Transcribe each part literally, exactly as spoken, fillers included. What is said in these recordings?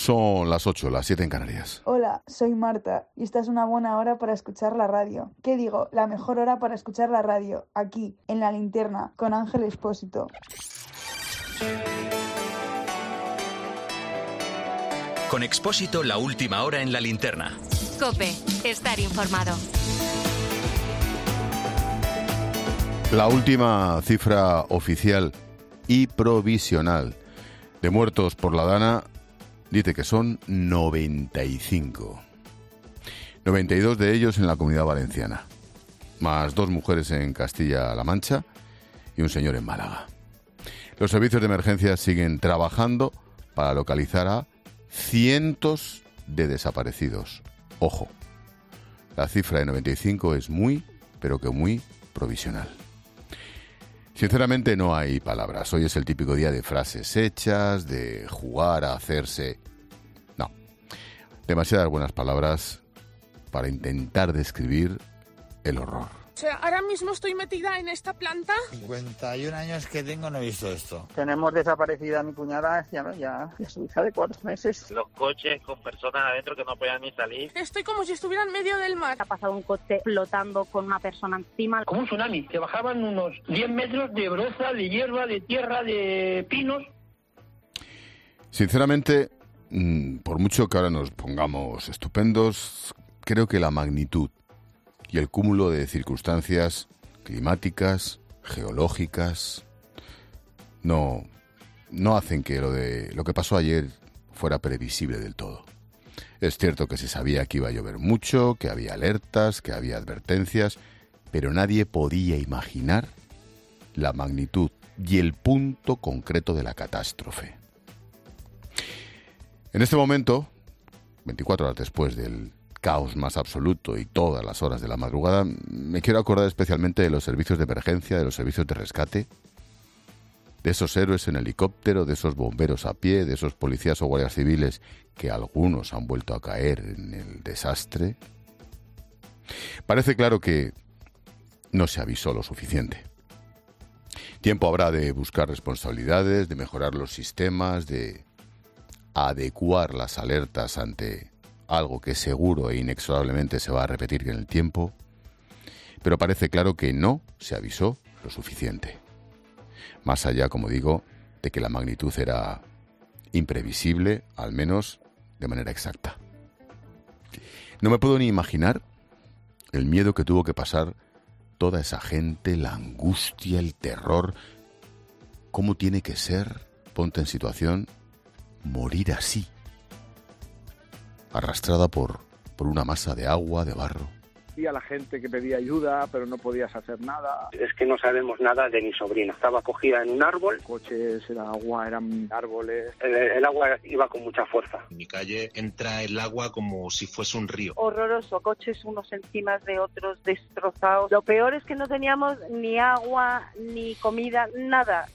Son las ocho, las siete en Canarias. Hola, soy Marta y esta es una buena hora para escuchar la radio. ¿Qué digo? La mejor hora para escuchar la radio, aquí, en La Linterna, con Ángel Expósito. Con Expósito, la última hora en La Linterna. COPE, estar informado. La última cifra oficial y provisional de muertos por la Dana dice que son noventa y cinco. noventa y dos de ellos en la Comunidad Valenciana, más dos mujeres en Castilla-La Mancha y un señor en Málaga. Los servicios de emergencia siguen trabajando para localizar a cientos de desaparecidos. Ojo, la cifra de noventa y cinco es muy, pero que muy provisional. Sinceramente no hay palabras. Hoy es el típico día de frases hechas, de jugar a hacerse... No, demasiadas buenas palabras para intentar describir el horror. O sea, ahora mismo estoy metida en esta planta. cincuenta y un años que tengo no he visto esto. Tenemos desaparecida a mi cuñada, ya, ya, ya su hija de cuatro meses. Los coches con personas adentro que no podían ni salir. Estoy como si estuviera en medio del mar. Ha pasado un coche flotando con una persona encima. Como un tsunami, que bajaban unos diez metros de broza, de hierba, de tierra, de pinos. Sinceramente, por mucho que ahora nos pongamos estupendos, creo que la magnitud y el cúmulo de circunstancias climáticas, geológicas, no, no hacen que lo de lo que pasó ayer fuera previsible del todo. Es cierto que se sabía que iba a llover mucho, que había alertas, que había advertencias, pero nadie podía imaginar la magnitud y el punto concreto de la catástrofe. En este momento, veinticuatro horas después del caos más absoluto y todas las horas de la madrugada, me quiero acordar especialmente de los servicios de emergencia, de los servicios de rescate, de esos héroes en helicóptero, de esos bomberos a pie, de esos policías o guardias civiles que algunos han vuelto a caer en el desastre. Parece claro que no se avisó lo suficiente. Tiempo habrá de buscar responsabilidades, de mejorar los sistemas, de adecuar las alertas ante algo que seguro e inexorablemente se va a repetir en el tiempo, pero parece claro que no se avisó lo suficiente. Más allá, como digo, de que la magnitud era imprevisible, al menos de manera exacta. No me puedo ni imaginar el miedo que tuvo que pasar toda esa gente, la angustia, el terror. ¿Cómo tiene que ser, ponte en situación, morir así? Arrastrada por, por una masa de agua, de barro. Y a la gente que pedía ayuda, pero no podías hacer nada. Es que no sabemos nada de mi sobrina. Estaba cogida en un árbol. Coches, era agua, eran árboles. El, el agua iba con mucha fuerza. En mi calle entra el agua como si fuese un río. Horroroso, coches unos encima de otros, destrozados. Lo peor es que no teníamos ni agua, ni comida, nada.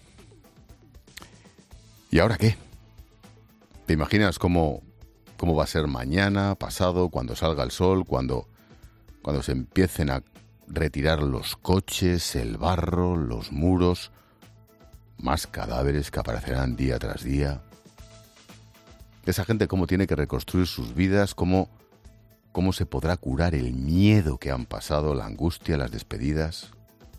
¿Y ahora qué? ¿Te imaginas cómo... ¿Cómo va a ser mañana, pasado, cuando salga el sol, cuando, cuando se empiecen a retirar los coches, el barro, los muros, más cadáveres que aparecerán día tras día? Esa gente cómo tiene que reconstruir sus vidas, cómo, cómo se podrá curar el miedo que han pasado, la angustia, las despedidas.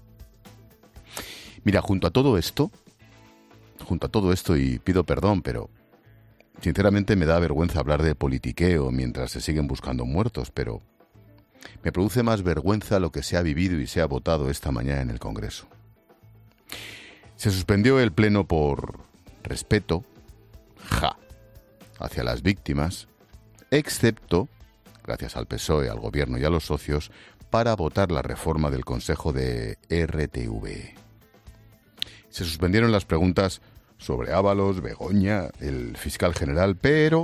Mira, junto a todo esto, junto a todo esto, y pido perdón, pero sinceramente me da vergüenza hablar de politiqueo mientras se siguen buscando muertos, pero me produce más vergüenza lo que se ha vivido y se ha votado esta mañana en el Congreso. Se suspendió el pleno por respeto, ja, hacia las víctimas, excepto, gracias al P S O E, al Gobierno y a los socios, para votar la reforma del Consejo de R T V E. Se suspendieron las preguntas sobre Ábalos, Begoña, el fiscal general, pero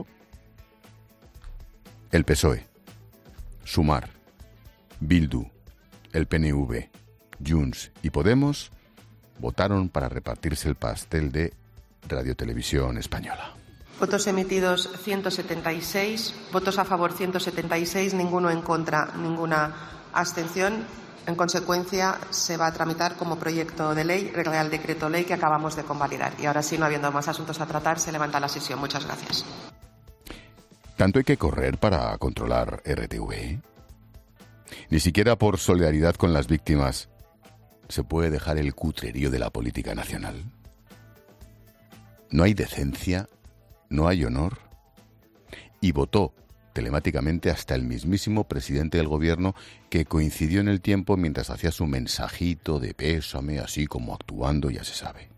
el P S O E, Sumar, Bildu, el P N V, Junts y Podemos votaron para repartirse el pastel de Radiotelevisión Española. Votos emitidos ciento setenta y seis, votos a favor ciento setenta y seis, ninguno en contra, ninguna abstención. En consecuencia, se va a tramitar como proyecto de ley, Real Decreto Ley que acabamos de convalidar. Y ahora sí, no habiendo más asuntos a tratar, se levanta la sesión. Muchas gracias. ¿Tanto hay que correr para controlar R T V? Ni siquiera por solidaridad con las víctimas se puede dejar el cutrerío de la política nacional. No hay decencia, no hay honor. Y votó telemáticamente hasta el mismísimo presidente del gobierno, que coincidió en el tiempo mientras hacía su mensajito de pésame, así como actuando, ya se sabe.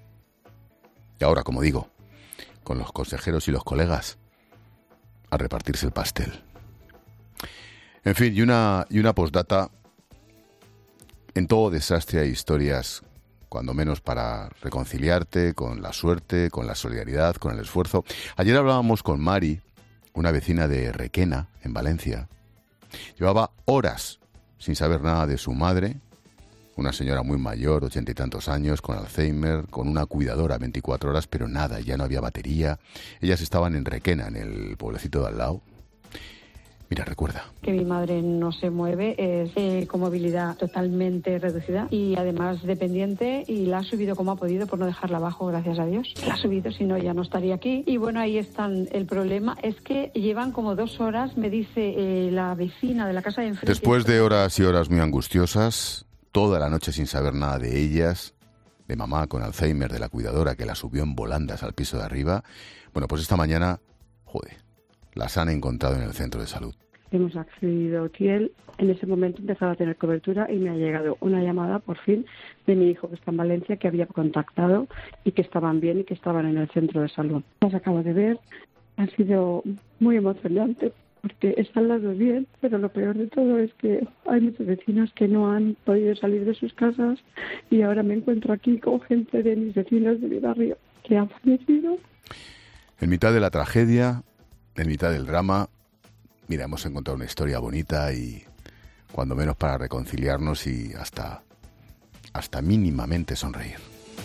Y ahora, como digo, con los consejeros y los colegas, a repartirse el pastel. En fin, y una, y una postdata. En todo desastre hay historias, cuando menos para reconciliarte con la suerte, con la solidaridad, con el esfuerzo. Ayer hablábamos con Mari, una vecina de Requena, en Valencia. Llevaba horas sin saber nada de su madre, una señora muy mayor, ochenta y tantos años, con Alzheimer, con una cuidadora veinticuatro horas, pero nada, ya no había batería. Ellas estaban en Requena, en el pueblecito de al lado. Mira, recuerda. Que mi madre no se mueve, es eh, con movilidad totalmente reducida y además dependiente, y la ha subido como ha podido por no dejarla abajo, gracias a Dios. La ha subido, si no ya no estaría aquí. Y bueno, ahí está el problema, es que llevan como dos horas, me dice eh, la vecina de la casa de enfrente. Después de horas y horas muy angustiosas, toda la noche sin saber nada de ellas, de mamá con Alzheimer, de la cuidadora que la subió en volandas al piso de arriba, bueno, pues esta mañana, joder, las han encontrado en el centro de salud. Hemos accedido a Utiel. En ese momento empezaba a tener cobertura y me ha llegado una llamada, por fin, de mi hijo que está en Valencia, que había contactado y que estaban bien y que estaban en el centro de salud. Las acabo de ver. Ha sido muy emocionante porque están las dos bien, pero lo peor de todo es que hay muchos vecinos que no han podido salir de sus casas y ahora me encuentro aquí con gente de mis vecinos de mi barrio que han fallecido. En mitad de la tragedia, en mitad del drama, mira, hemos encontrado una historia bonita y cuando menos para reconciliarnos y hasta, hasta mínimamente sonreír.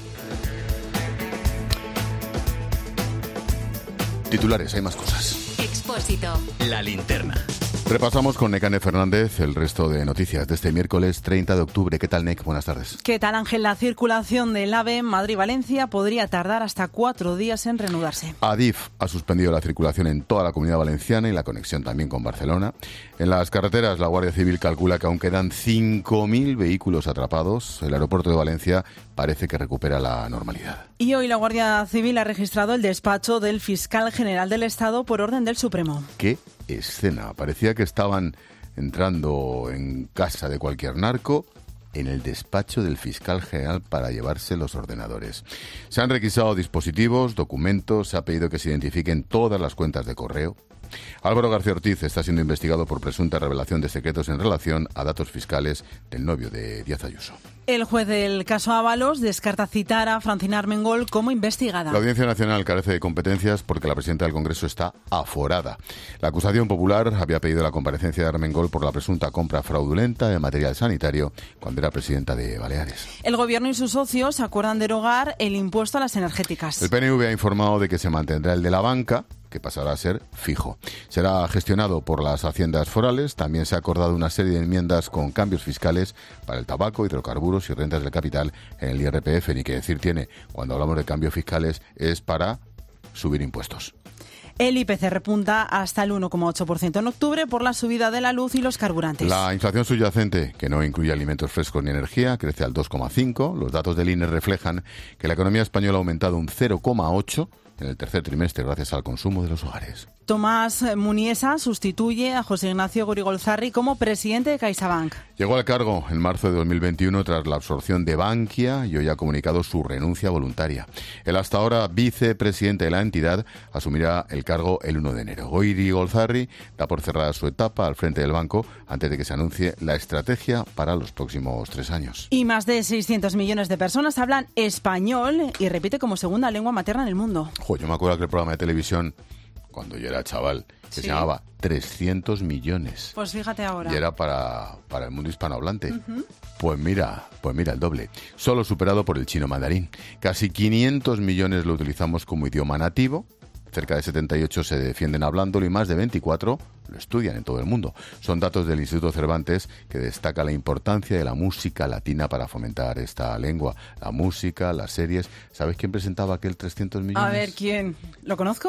Titulares, hay más cosas. Expósito. La linterna. Repasamos con Nekane Fernández el resto de noticias de este miércoles treinta de octubre. ¿Qué tal, Nek? Buenas tardes. ¿Qué tal, Ángel? La circulación del AVE Madrid-Valencia podría tardar hasta cuatro días en reanudarse. Adif ha suspendido la circulación en toda la Comunidad Valenciana y la conexión también con Barcelona. En las carreteras, la Guardia Civil calcula que aún quedan cinco mil vehículos atrapados. El aeropuerto de Valencia parece que recupera la normalidad. Y hoy la Guardia Civil ha registrado el despacho del fiscal general del Estado por orden del Supremo. ¿Qué escena? Parecía que estaban entrando en casa de cualquier narco, en el despacho del fiscal general para llevarse los ordenadores. Se han requisado dispositivos, documentos, se ha pedido que se identifiquen todas las cuentas de correo. Álvaro García Ortiz está siendo investigado por presunta revelación de secretos en relación a datos fiscales del novio de Díaz Ayuso. El juez del caso Ábalos descarta citar a Francina Armengol como investigada. La Audiencia Nacional carece de competencias porque la presidenta del Congreso está aforada. La acusación popular había pedido la comparecencia de Armengol por la presunta compra fraudulenta de material sanitario cuando era presidenta de Baleares. El Gobierno y sus socios acuerdan derogar el impuesto a las energéticas. El P N V ha informado de que se mantendrá el de la banca, que pasará a ser fijo. Será gestionado por las haciendas forales. También se ha acordado una serie de enmiendas con cambios fiscales para el tabaco, hidrocarburos y rentas del capital en el I R P F. Ni que decir tiene, cuando hablamos de cambios fiscales, es para subir impuestos. El I P C repunta hasta el uno coma ocho por ciento en octubre por la subida de la luz y los carburantes. La inflación subyacente, que no incluye alimentos frescos ni energía, crece al dos coma cinco por ciento. Los datos del I N E reflejan que la economía española ha aumentado un cero coma ocho por ciento en el tercer trimestre gracias al consumo de los hogares. Tomás Muniesa sustituye a José Ignacio Gorigolzarri como presidente de CaixaBank. Llegó al cargo en marzo de dos mil veintiuno tras la absorción de Bankia y hoy ha comunicado su renuncia voluntaria. El hasta ahora vicepresidente de la entidad asumirá el cargo el uno de enero. Gorigolzarri da por cerrada su etapa al frente del banco antes de que se anuncie la estrategia para los próximos tres años. Y más de seiscientos millones de personas hablan español y repite como segunda lengua materna en el mundo. Jo, yo me acuerdo que el programa de televisión, cuando yo era chaval, que ¿sí? Se llamaba trescientos millones. Pues fíjate ahora. Y era para, para el mundo hispanohablante. Uh-huh. Pues mira, pues mira el doble. Solo superado por el chino mandarín. Casi quinientos millones lo utilizamos como idioma nativo. Cerca de setenta y ocho se defienden hablándolo y más de veinticuatro lo estudian en todo el mundo. Son datos del Instituto Cervantes que destaca la importancia de la música latina para fomentar esta lengua. La música, las series. ¿Sabes quién presentaba aquel trescientos millones? A ver, ¿quién? ¿Lo conozco?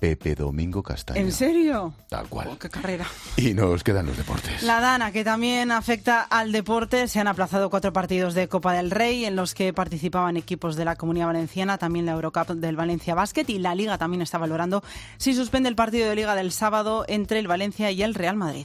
Pepe Domingo Castaño. ¿En serio? Tal cual. Oh, ¡qué carrera! Y nos quedan los deportes. La Dana, que también afecta al deporte. Se han aplazado cuatro partidos de Copa del Rey en los que participaban equipos de la Comunidad Valenciana, también la Eurocup del Valencia Basket, y la Liga también está valorando si suspende el partido de Liga del sábado entre el Valencia y el Real Madrid.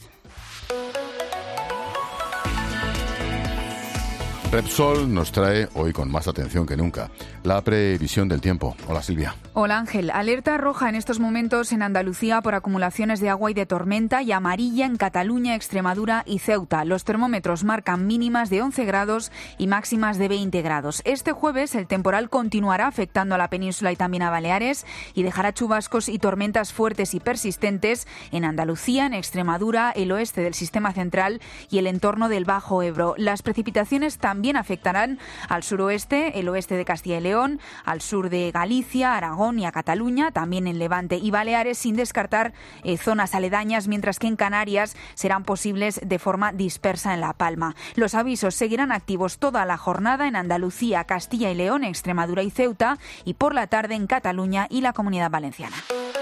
Repsol nos trae hoy con más atención que nunca la previsión del tiempo. Hola, Silvia. Hola, Ángel. Alerta roja en estos momentos en Andalucía por acumulaciones de agua y de tormenta, y amarilla en Cataluña, Extremadura y Ceuta. Los termómetros marcan mínimas de once grados y máximas de veinte grados. Este jueves el temporal continuará afectando a la península y también a Baleares y dejará chubascos y tormentas fuertes y persistentes en Andalucía, en Extremadura, el oeste del sistema central y el entorno del Bajo Ebro. Las precipitaciones también afectarán al suroeste, el oeste de Castilla y León, al sur de Galicia, Aragón y a Cataluña, también en Levante y Baleares, sin descartar eh, zonas aledañas, mientras que en Canarias serán posibles de forma dispersa en La Palma. Los avisos seguirán activos toda la jornada en Andalucía, Castilla y León, Extremadura y Ceuta, y por la tarde en Cataluña y la Comunidad Valenciana.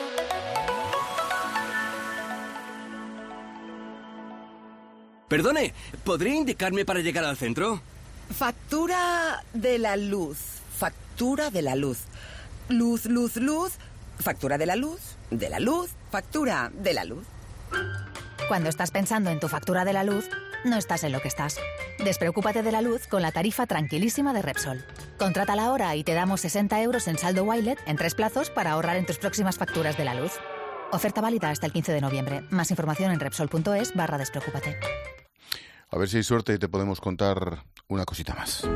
Perdone, ¿podría indicarme para llegar al centro? Factura de la luz. Factura de la luz. Luz, luz, luz. Factura de la luz. De la luz. Factura de la luz. Cuando estás pensando en tu factura de la luz, no estás en lo que estás. Despreocúpate de la luz con la tarifa tranquilísima de Repsol. Contrátala ahora y te damos sesenta euros en saldo Wilet en tres plazos para ahorrar en tus próximas facturas de la luz. Oferta válida hasta el quince de noviembre. Más información en repsol.es barra despreocúpate. A ver si hay suerte y te podemos contar una cosita más.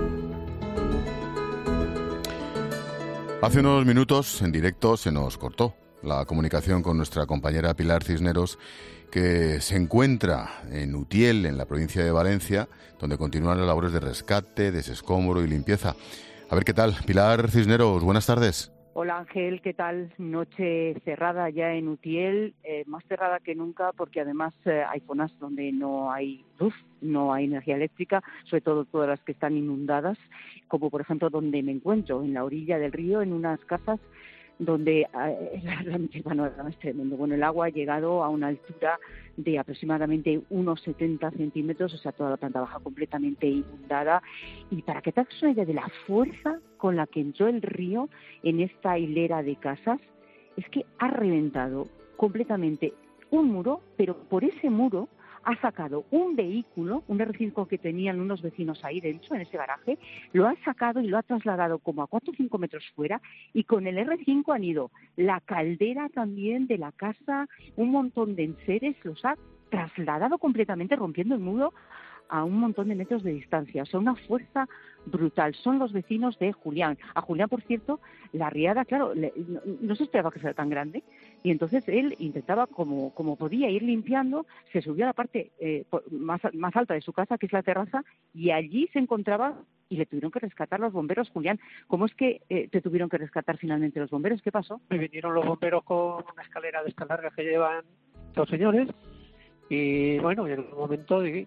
Hace unos minutos, en directo, se nos cortó la comunicación con nuestra compañera Pilar Cisneros, que se encuentra en Utiel, en la provincia de Valencia, donde continúan las labores de rescate, desescombro y limpieza. A ver qué tal. Pilar Cisneros, buenas tardes. Hola Ángel, ¿qué tal? Noche cerrada ya en Utiel, eh, más cerrada que nunca porque además eh, hay zonas donde no hay luz, no hay energía eléctrica, sobre todo todas las que están inundadas, como por ejemplo donde me encuentro, en la orilla del río, en unas casas donde eh, realmente bueno, es tremendo. Bueno, el agua ha llegado a una altura de aproximadamente unos setenta centímetros, o sea, toda la planta baja completamente inundada. Y para que te hagas una idea de la fuerza con la que entró el río en esta hilera de casas, es que ha reventado completamente un muro, pero por ese muro ha sacado un vehículo, un erre cinco que tenían unos vecinos ahí dentro, en ese garaje, lo ha sacado y lo ha trasladado como a cuatro o cinco metros fuera, y con el erre cinco han ido la caldera también de la casa, un montón de enseres, los ha trasladado completamente, rompiendo el muro a un montón de metros de distancia. O sea, una fuerza brutal. Son los vecinos de Julián. A Julián, por cierto, la riada, claro, le, no, no se esperaba que fuera tan grande, y entonces él intentaba, como, como podía, ir limpiando, se subió a la parte eh, más, más alta de su casa, que es la terraza, y allí se encontraba y le tuvieron que rescatar los bomberos. Julián, ¿cómo es que eh, te tuvieron que rescatar finalmente los bomberos? ¿Qué pasó? Me vinieron los bomberos con una escalera de estas largas que llevan los señores, y bueno, en un momento me,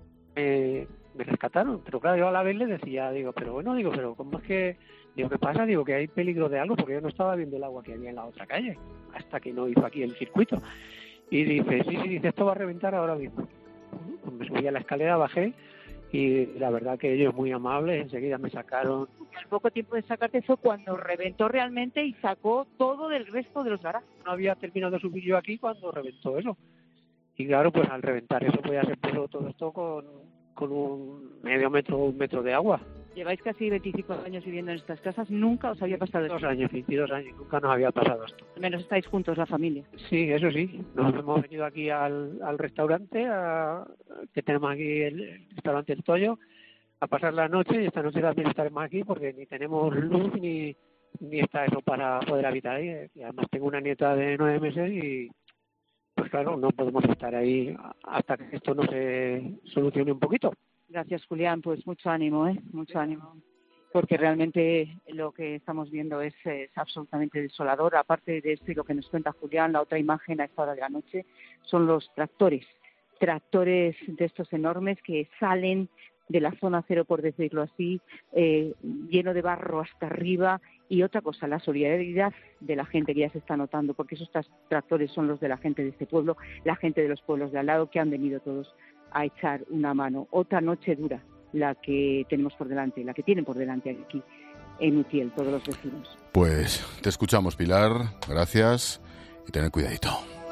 me rescataron, pero claro, yo a la vez le decía, digo, pero bueno, digo, pero ¿cómo es que, digo, qué pasa? Digo, que hay peligro de algo, porque yo no estaba viendo el agua que había en la otra calle, hasta que no hizo aquí el circuito. Y dice, sí, sí, dice, esto va a reventar ahora mismo. Pues me subí a la escalera, bajé, y la verdad que ellos muy amables, enseguida me sacaron. Al poco tiempo de sacarte fue cuando reventó realmente y sacó todo del resto de los garajes. No había terminado de subir yo aquí cuando reventó eso. Y claro, pues al reventar eso, pues ya se puso todo esto con, con un medio metro, un metro de agua. Lleváis casi veinticinco años viviendo en estas casas, nunca os había pasado esto. Dos años, veintidós años, nunca nos había pasado esto. Al menos estáis juntos, la familia. Sí, eso sí. Nos hemos venido aquí al, al restaurante, a, que tenemos aquí el, el restaurante El Toyo, a pasar la noche, y esta noche también estaremos aquí porque ni tenemos luz ni, ni está eso para poder habitar ahí. Y además tengo una nieta de nueve meses y pues claro, no podemos estar ahí hasta que esto no se solucione un poquito. Gracias, Julián. Pues mucho ánimo, ¿eh? Mucho ánimo. Porque realmente lo que estamos viendo es, es absolutamente desolador. Aparte de esto y lo que nos cuenta Julián, la otra imagen a esta hora de la noche son los tractores. Tractores de estos enormes que salen de la zona cero, por decirlo así, eh, lleno de barro hasta arriba, Y otra cosa, la solidaridad de la gente que ya se está notando, porque esos tractores son los de la gente de este pueblo, la gente de los pueblos de al lado, que han venido todos a echar una mano. Otra noche dura la que tenemos por delante, la que tienen por delante aquí en Utiel, todos los vecinos. Pues te escuchamos, Pilar, gracias y tened cuidadito.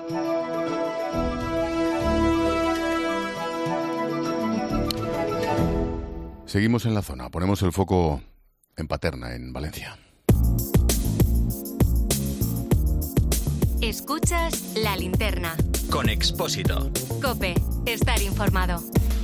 Seguimos en la zona, ponemos el foco en Paterna, en Valencia. Escuchas La Linterna. Con Expósito. COPE. Estar informado.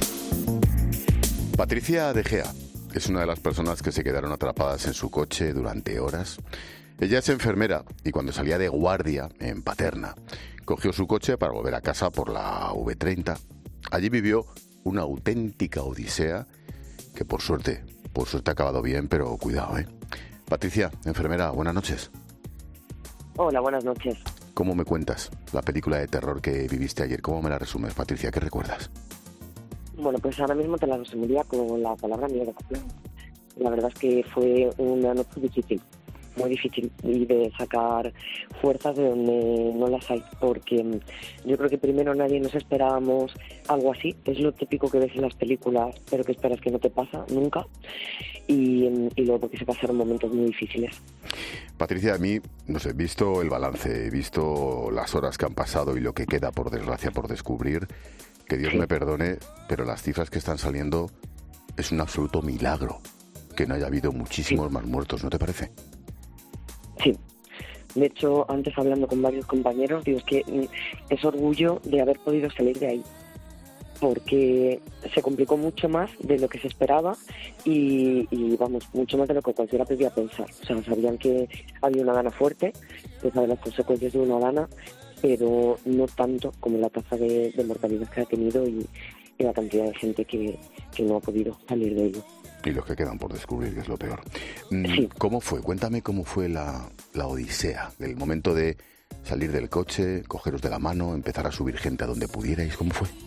Patricia De Gea es una de las personas que se quedaron atrapadas en su coche durante horas. Ella es enfermera y cuando salía de guardia en Paterna, cogió su coche para volver a casa por la V treinta. Allí vivió una auténtica odisea que por suerte, por suerte ha acabado bien, pero cuidado, ¿eh? Patricia, enfermera, buenas noches. Hola, buenas noches. ¿Cómo me cuentas la película de terror que viviste ayer? ¿Cómo me la resumes, Patricia? ¿Qué recuerdas? Bueno, pues ahora mismo te la resumiría con la palabra miedo. La verdad es que fue una noche difícil, muy difícil, y de sacar fuerzas de donde no las hay, porque yo creo que primero nadie nos esperábamos algo así. Es lo típico que ves en las películas, pero que esperas que no te pasa nunca, y, y luego porque se pasaron momentos muy difíciles. Patricia, a mí, no sé, visto el balance, he visto las horas que han pasado y lo que queda, por desgracia, por descubrir, que Dios sí. me perdone, pero las cifras que están saliendo es un absoluto milagro que no haya habido muchísimos sí. más muertos, ¿no te parece? Sí. De hecho, antes hablando con varios compañeros, digo, es que es orgullo de haber podido salir de ahí, porque se complicó mucho más de lo que se esperaba y, y vamos, mucho más de lo que cualquiera podía pensar. O sea, sabían que había una dana fuerte, que saben las consecuencias de una dana, pero no tanto como la tasa de, de mortalidad que ha tenido y, y la cantidad de gente que, que no ha podido salir de ello. Y los que quedan por descubrir, que es lo peor. Sí. ¿Cómo fue? Cuéntame cómo fue la, la odisea, del momento de salir del coche, cogeros de la mano, empezar a subir gente a donde pudierais. ¿Cómo fue?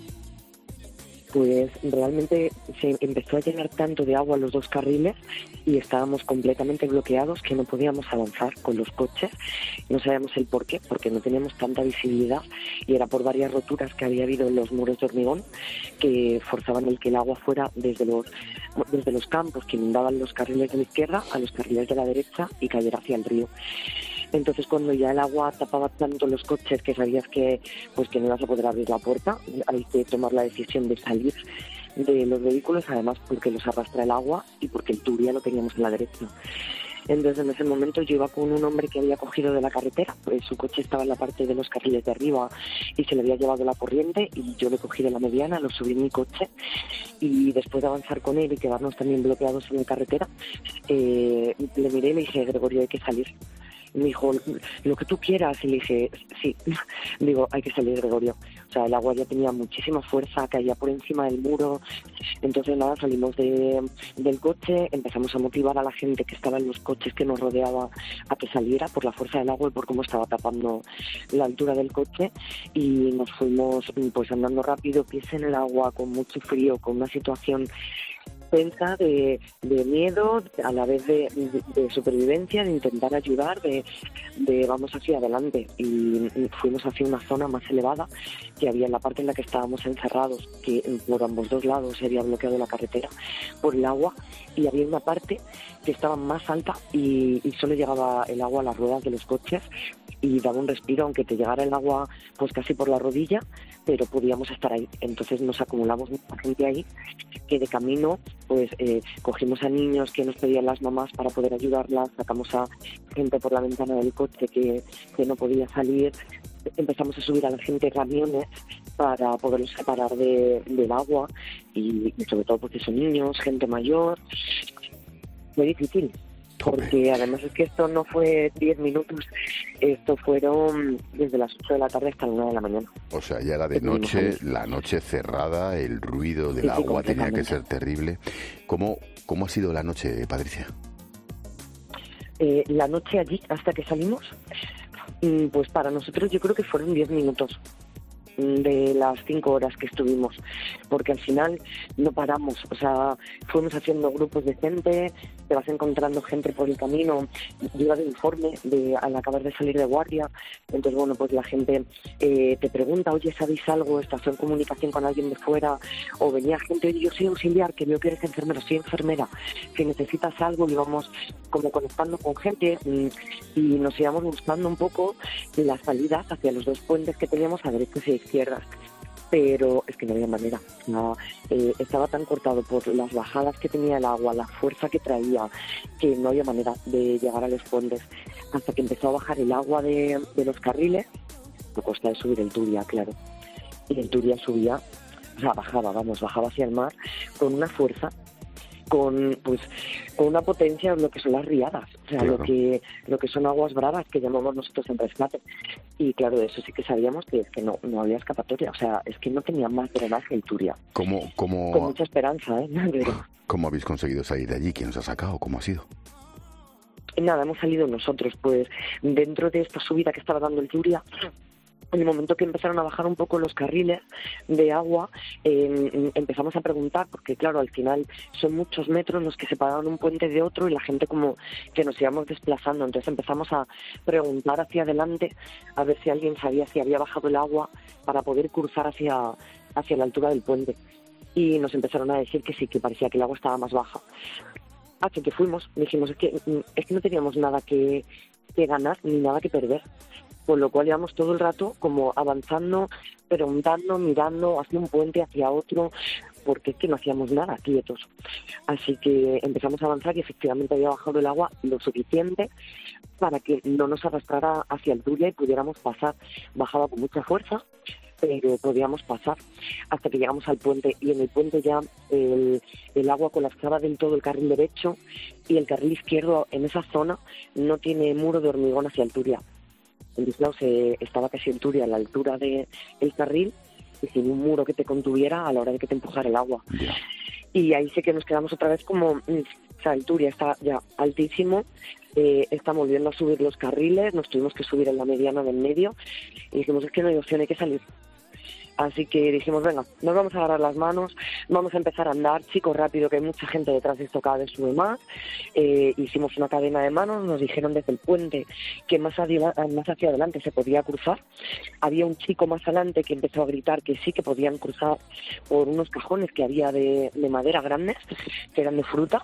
Pues realmente se empezó a llenar tanto de agua los dos carriles y estábamos completamente bloqueados que no podíamos avanzar con los coches. No sabíamos el por qué, porque no teníamos tanta visibilidad y era por varias roturas que había habido en los muros de hormigón que forzaban el que el agua fuera desde los, desde los campos que inundaban los carriles de la izquierda a los carriles de la derecha y cayera hacia el río. Entonces, cuando ya el agua tapaba tanto los coches que sabías que pues que no ibas a poder abrir la puerta, hay que tomar la decisión de salir de los vehículos, además porque los arrastra el agua y porque el tubo ya lo teníamos en la derecha. Entonces, en ese momento yo iba con un hombre que había cogido de la carretera, pues su coche estaba en la parte de los carriles de arriba y se le había llevado la corriente, y yo le cogí de la mediana, lo subí en mi coche, y después de avanzar con él y quedarnos también bloqueados en la carretera, eh, le miré y le dije: Gregorio, hay que salir. Me dijo: lo que tú quieras. Y le dije: sí. Digo, hay que salir, Gregorio. O sea, el agua ya tenía muchísima fuerza, caía por encima del muro. Entonces, nada, salimos de, del coche, empezamos a motivar a la gente que estaba en los coches que nos rodeaba a que saliera por la fuerza del agua y por cómo estaba tapando la altura del coche. Y nos fuimos pues andando rápido, pies en el agua, con mucho frío, con una situación tensa, de, de miedo, a la vez de, de, de supervivencia, de intentar ayudar, de, de vamos hacia adelante. Y fuimos hacia una zona más elevada que había en la parte en la que estábamos encerrados, que por ambos dos lados se había bloqueado la carretera por el agua, y había una parte que estaba más alta y, y solo llegaba el agua a las ruedas de los coches y daba un respiro, aunque te llegara el agua pues casi por la rodilla, pero podíamos estar ahí. Entonces nos acumulamos mucha gente ahí, que de camino pues eh, cogimos a niños que nos pedían las mamás para poder ayudarlas, sacamos a gente por la ventana del coche que, que no podía salir, empezamos a subir a la gente camiones para poderlos separar de, del agua, y, y sobre todo porque son niños, gente mayor. Muy difícil, porque además es que esto no fue diez minutos, esto fueron desde las ocho de la tarde hasta la una de la mañana. O sea, ya era de noche, la noche cerrada, el ruido del sí, agua sí, tenía que ser terrible. ¿Cómo, cómo ha sido la noche, Patricia? Eh, la noche allí, hasta que salimos, pues para nosotros yo creo que fueron diez minutos. de las cinco horas que estuvimos, porque al final no paramos, o sea, fuimos haciendo grupos de gente, te vas encontrando gente por el camino. Yo iba de informe de, al acabar de salir de guardia, entonces bueno, pues la gente eh, te pregunta, oye, ¿sabéis algo? ¿Estás en comunicación con alguien de fuera? O venía gente, oye, yo soy auxiliar, que veo que eres enfermera, soy enfermera, si necesitas algo, y vamos como conectando con gente y, y nos íbamos buscando un poco las salidas hacia los dos puentes que teníamos a derechas y izquierdas. Pero es que no había manera. No, eh, estaba tan cortado por las bajadas que tenía el agua, la fuerza que traía, que no había manera de llegar a los puentes. Hasta que empezó a bajar el agua de, de los carriles, a costa de subir el Turia, claro. Y el Turia subía, o sea, bajaba, vamos, bajaba hacia el mar con una fuerza, con pues con una potencia, lo que son las riadas, o sea, claro. lo que lo que son aguas bravas, que llamamos nosotros en rescate. Y claro, de eso sí que sabíamos que es que no no había escapatoria, o sea, es que no tenía más drenaje el Turia. ¿Cómo, cómo... Con mucha esperanza, ¿eh? Pero... ¿Cómo habéis conseguido salir de allí? ¿Quién os ha sacado? ¿Cómo ha sido? Nada, hemos salido nosotros, pues dentro de esta subida que estaba dando el Turia. En el momento que empezaron a bajar un poco los carriles de agua, eh, empezamos a preguntar, porque claro, al final son muchos metros los que separaban un puente de otro y la gente como que nos íbamos desplazando. Entonces empezamos a preguntar hacia adelante a ver si alguien sabía si había bajado el agua para poder cruzar hacia, hacia la altura del puente. Y nos empezaron a decir que sí, que parecía que el agua estaba más baja. Hasta que fuimos, dijimos, es que, es que no teníamos nada que, que ganar ni nada que perder. Con lo cual íbamos todo el rato como avanzando, preguntando, mirando hacia un puente, hacia otro, porque es que no hacíamos nada, quietos. Así que empezamos a avanzar y efectivamente había bajado el agua lo suficiente para que no nos arrastrara hacia el Turia y pudiéramos pasar. Bajaba con mucha fuerza, pero podíamos pasar hasta que llegamos al puente, y en el puente ya el, el agua colapsaba del todo el carril derecho, y el carril izquierdo en esa zona no tiene muro de hormigón hacia el Turia. Entonces, claro, se, estaba casi el Turia a la altura del carril y sin un muro que te contuviera a la hora de que te empujara el agua. Yeah. Y ahí sí que nos quedamos otra vez como, o sea, el Turia está ya altísimo, eh, está volviendo a subir los carriles, nos tuvimos que subir en la mediana del medio y dijimos, es que no hay opción, hay que salir. Así que dijimos, venga, nos vamos a agarrar las manos, vamos a empezar a andar, chicos, rápido, que hay mucha gente detrás de esto, cada vez sube más. Eh, hicimos una cadena de manos, nos dijeron desde el puente que más, adiva, más hacia adelante se podía cruzar. Había un chico más adelante que empezó a gritar que sí, que podían cruzar por unos cajones que había de, de madera grandes, que eran de fruta.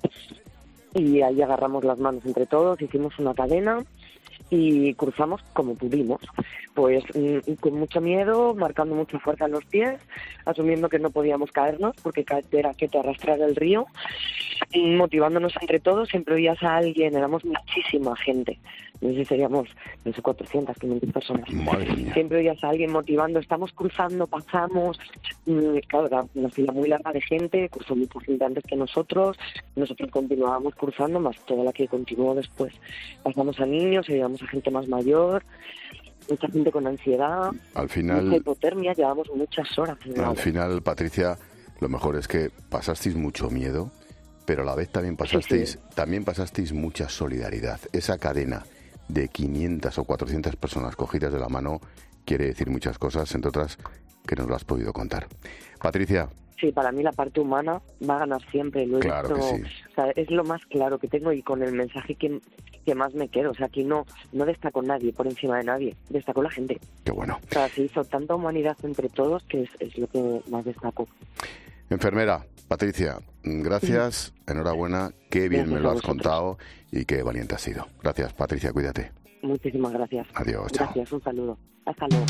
Y ahí agarramos las manos entre todos, hicimos una cadena y cruzamos como pudimos, pues con mucho miedo, marcando mucha fuerza en los pies, asumiendo que no podíamos caernos porque era que te arrastrara el río, motivándonos entre todos. Siempre oías a alguien, éramos muchísima gente, no sé si seríamos, no sé, cuatrocientas, quinientas personas. Siempre oías a alguien motivando, estamos cruzando, pasamos, claro, era una fila muy larga de gente, cruzó mucha gente antes que nosotros, nosotros continuábamos cruzando, más toda la que continuó después. Pasamos a niños, llevamos a gente más mayor, mucha gente con ansiedad, al final, mucha hipotermia, llevamos muchas horas. Al agua. Final, Patricia, lo mejor es que pasasteis mucho miedo, pero a la vez también pasasteis, sí, sí. también pasasteis mucha solidaridad. Esa cadena de quinientas o cuatrocientas personas cogidas de la mano quiere decir muchas cosas, entre otras que nos lo has podido contar. Patricia. Sí, para mí la parte humana va a ganar siempre. Lo he claro visto, que sí. O sea, es lo más claro que tengo y con el mensaje que, que más me quedo. O sea, aquí no, no destacó nadie por encima de nadie, destacó la gente. Qué bueno. O sea, se hizo tanta humanidad entre todos que es, es lo que más destacó. Enfermera, Patricia, gracias, sí. enhorabuena, qué bien gracias me lo has contado y qué valiente has sido. Gracias, Patricia, cuídate. Muchísimas gracias. Adiós, chao. Gracias, un saludo. Hasta luego.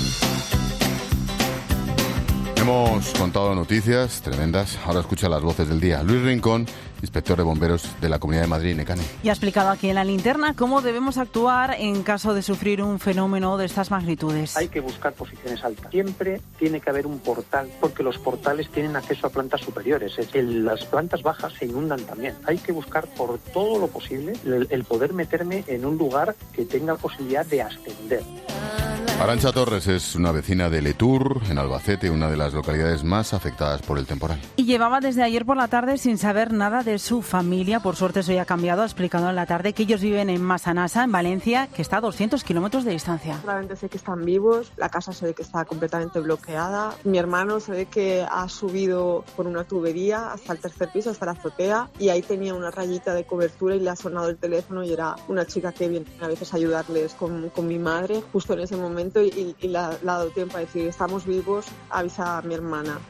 Hemos contado noticias tremendas. Ahora escucha las voces del día. Luis Rincón, inspector de bomberos de la Comunidad de Madrid, Necane. Y ha explicado aquí en la linterna cómo debemos actuar en caso de sufrir un fenómeno de estas magnitudes. Hay que buscar posiciones altas. Siempre tiene que haber un portal, porque los portales tienen acceso a plantas superiores. Es que las plantas bajas se inundan también. Hay que buscar por todo lo posible el, el poder meterme en un lugar que tenga posibilidad de ascender. Arantxa Torres es una vecina de Letur, en Albacete, una de las localidades más afectadas por el temporal. Y llevaba desde ayer por la tarde sin saber nada de su familia. Por suerte eso ya ha cambiado, ha explicado en la tarde que ellos viven en Massanassa, en Valencia, que está a doscientos kilómetros de distancia. Solamente sé que están vivos, la casa se ve que está completamente bloqueada. Mi hermano se ve que ha subido por una tubería hasta el tercer piso, hasta la azotea, y ahí tenía una rayita de cobertura y le ha sonado el teléfono y era una chica que viene a veces a ayudarles con, con mi madre justo en ese momento. Y, y le ha dado tiempo a decir, estamos vivos, avisa a mi hermana.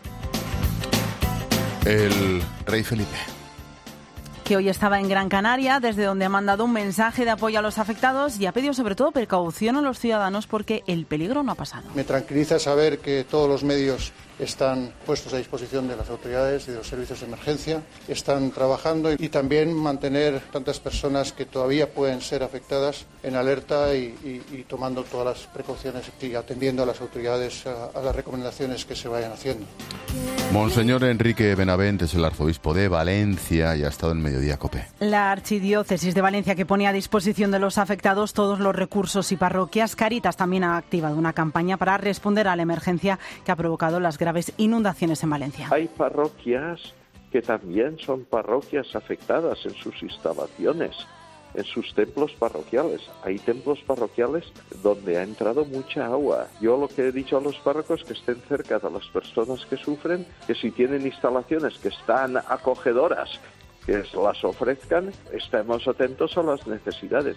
El rey Felipe, que hoy estaba en Gran Canaria, desde donde ha mandado un mensaje de apoyo a los afectados y ha pedido sobre todo precaución a los ciudadanos porque el peligro no ha pasado. Me tranquiliza saber que todos los medios están puestos a disposición de las autoridades y de los servicios de emergencia, están trabajando y también mantener tantas personas que todavía pueden ser afectadas en alerta y, y, y tomando todas las precauciones y atendiendo a las autoridades a, a las recomendaciones que se vayan haciendo. Monseñor Enrique Benavent es el arzobispo de Valencia y ha estado en Mediodía COPE. La Archidiócesis de Valencia, que pone a disposición de los afectados todos los recursos y parroquias. Cáritas también ha activado una campaña para responder a la emergencia que ha provocado las graves inundaciones en Valencia. Hay parroquias que también son parroquias afectadas en sus instalaciones, en sus templos parroquiales. Hay templos parroquiales donde ha entrado mucha agua. Yo lo que he dicho a los párrocos que estén cerca de las personas que sufren, que si tienen instalaciones que están acogedoras, que las ofrezcan, estemos atentos a las necesidades.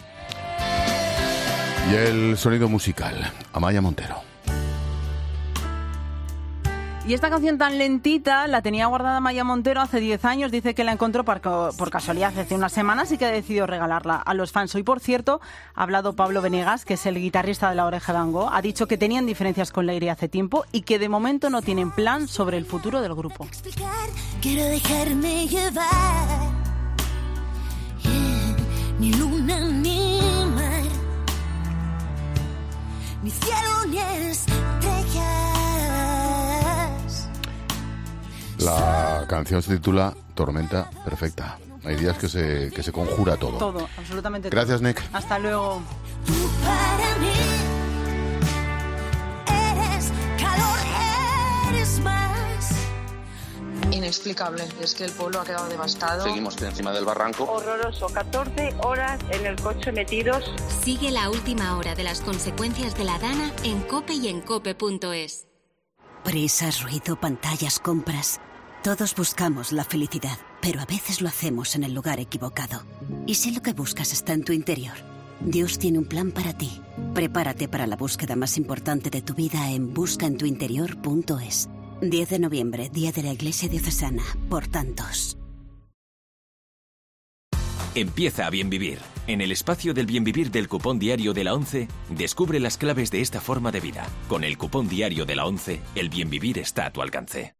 Y el sonido musical, Amaya Montero. Y esta canción tan lentita la tenía guardada Maya Montero hace diez años. Dice que la encontró por, por casualidad hace unas semanas y que ha decidido regalarla a los fans. Hoy, por cierto, ha hablado Pablo Venegas, que es el guitarrista de La Oreja de Van Gogh. Ha dicho que tenían diferencias con Leire hace tiempo y que de momento no tienen plan sobre el futuro del grupo. Quiero dejarme llevar, yeah. Ni luna ni mar, ni cielo ni estrellas. La canción se titula Tormenta Perfecta. Hay días que se, que se conjura todo. Todo, absolutamente todo. Gracias, Nick. Hasta luego. Tú para mí eres calor, eres más. Inexplicable, es que el pueblo ha quedado devastado. Seguimos encima del barranco. Horroroso, catorce horas en el coche metidos. Sigue la última hora de las consecuencias de la Dana en COPE y en cope punto es. Prisas, ruido, pantallas, compras. Todos buscamos la felicidad, pero a veces lo hacemos en el lugar equivocado. Y si lo que buscas está en tu interior, Dios tiene un plan para ti. Prepárate para la búsqueda más importante de tu vida en busca en tu interior punto es. diez de noviembre, Día de la Iglesia Diocesana, por tantos. Empieza a bien vivir. En el espacio del bien vivir del cupón diario de la ONCE, descubre las claves de esta forma de vida. Con el cupón diario de la ONCE, el bien vivir está a tu alcance.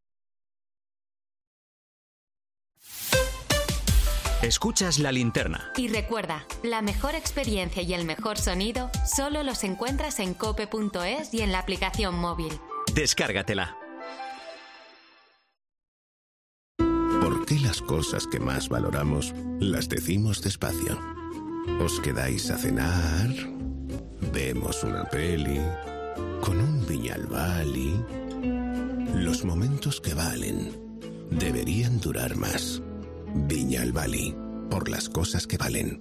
Escuchas La Linterna. Y recuerda, la mejor experiencia y el mejor sonido solo los encuentras en cope punto es y en la aplicación móvil. Descárgatela. ¿Por qué las cosas que más valoramos las decimos despacio? ¿Os quedáis a cenar? ¿Vemos una peli? ¿Con un Viñalbali? Los momentos que valen deberían durar más. Viñalbali, por las cosas que valen.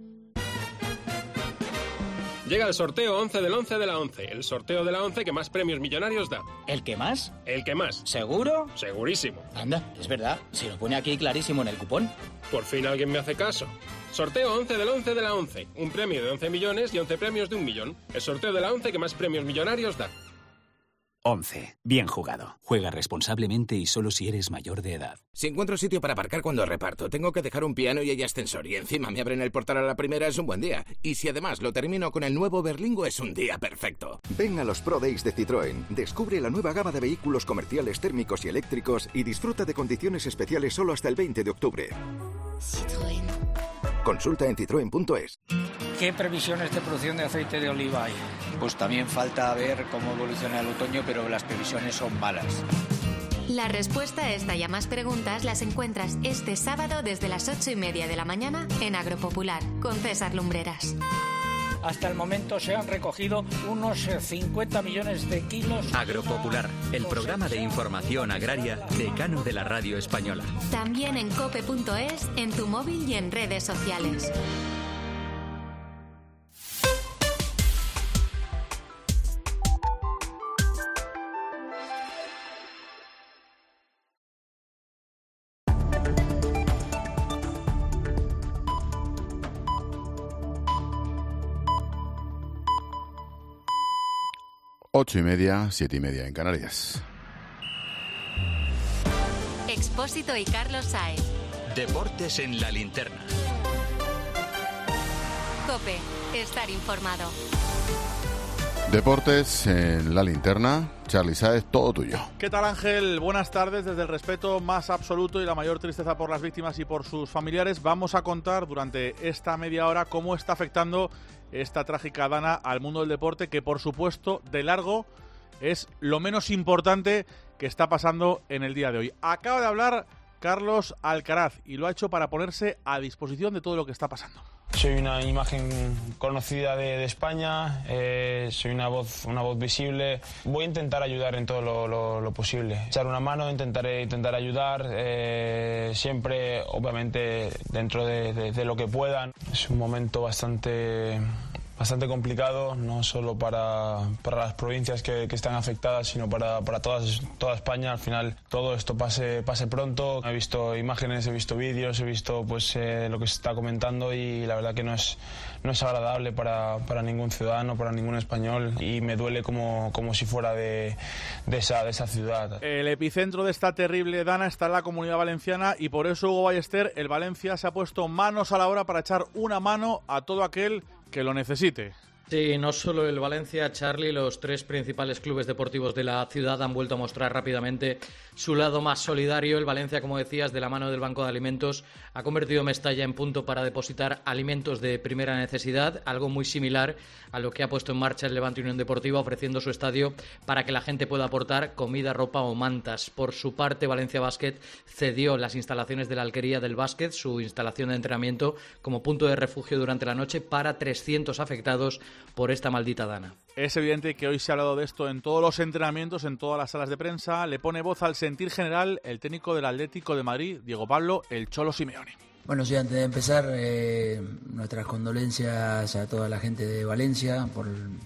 Llega el sorteo once del once de la once, el sorteo de la once que más premios millonarios da. ¿El que más? El que más. ¿Seguro? Segurísimo. Anda, es verdad, se lo pone aquí clarísimo en el cupón. Por fin alguien me hace caso. Sorteo once del once de la once, un premio de once millones y once premios de un millón. El sorteo de la once que más premios millonarios da. once. Bien jugado. Juega responsablemente y solo si eres mayor de edad. Si encuentro sitio para aparcar cuando reparto, tengo que dejar un piano y hay ascensor y encima me abren el portal a la primera, es un buen día. Y si además lo termino con el nuevo Berlingo, es un día perfecto. Ven a los Pro Days de Citroën. Descubre la nueva gama de vehículos comerciales térmicos y eléctricos y disfruta de condiciones especiales solo hasta el veinte de octubre. Citroën. Consulta en citroen punto es. ¿Qué previsiones de producción de aceite de oliva hay? Pues también falta ver cómo evoluciona el otoño, pero las previsiones son malas. La respuesta a esta y a más preguntas las encuentras este sábado desde las ocho y media de la mañana en Agropopular, con César Lumbreras. Hasta el momento se han recogido unos cincuenta millones de kilos. Agropopular, el programa de información agraria decano de la radio española. También en cope punto es, en tu móvil y en redes sociales. Ocho y media, siete y media en Canarias. Expósito y Carlos Sáez. Deportes en la linterna. COPE, estar informado. Deportes en la linterna. Charly Sáez, todo tuyo. ¿Qué tal, Ángel? Buenas tardes. Desde el respeto más absoluto y la mayor tristeza por las víctimas y por sus familiares, vamos a contar durante esta media hora cómo está afectando esta trágica dana al mundo del deporte, que por supuesto, de largo, es lo menos importante que está pasando en el día de hoy. Acaba de hablar Carlos Alcaraz y lo ha hecho para ponerse a disposición de todo lo que está pasando. Soy una imagen conocida de, de España, eh, soy una voz, una voz visible. Voy a intentar ayudar en todo lo, lo, lo posible. Echar una mano, intentaré intentar ayudar, eh, siempre, obviamente, dentro de, de, de lo que puedan. Es un momento bastante... bastante complicado, no solo para, para las provincias que, que están afectadas, sino para, para todas, toda España. Al final todo esto pase, pase pronto. He visto imágenes, he visto vídeos, he visto pues eh, lo que se está comentando y la verdad que no es, no es agradable para, para ningún ciudadano, para ningún español, y me duele como, como si fuera de, de, esa, de esa ciudad. El epicentro de esta terrible dana está en la Comunidad Valenciana y por eso, Hugo Ballester, el Valencia se ha puesto manos a la obra para echar una mano a todo aquel que lo necesite. Sí, no solo el Valencia, Charly, los tres principales clubes deportivos de la ciudad han vuelto a mostrar rápidamente su lado más solidario. El Valencia, como decías, de la mano del Banco de Alimentos, ha convertido Mestalla en punto para depositar alimentos de primera necesidad, algo muy similar a lo que ha puesto en marcha el Levante Unión Deportiva, ofreciendo su estadio para que la gente pueda aportar comida, ropa o mantas. Por su parte, Valencia Basket cedió las instalaciones de la Alquería del Básquet, su instalación de entrenamiento, como punto de refugio durante la noche para trescientos afectados por esta maldita dana. Es evidente que hoy se ha hablado de esto en todos los entrenamientos, en todas las salas de prensa. Le pone voz al sentir general el técnico del Atlético de Madrid, Diego Pablo, el Cholo Simeone. Bueno, sí, antes de empezar, eh, nuestras condolencias a toda la gente de Valencia por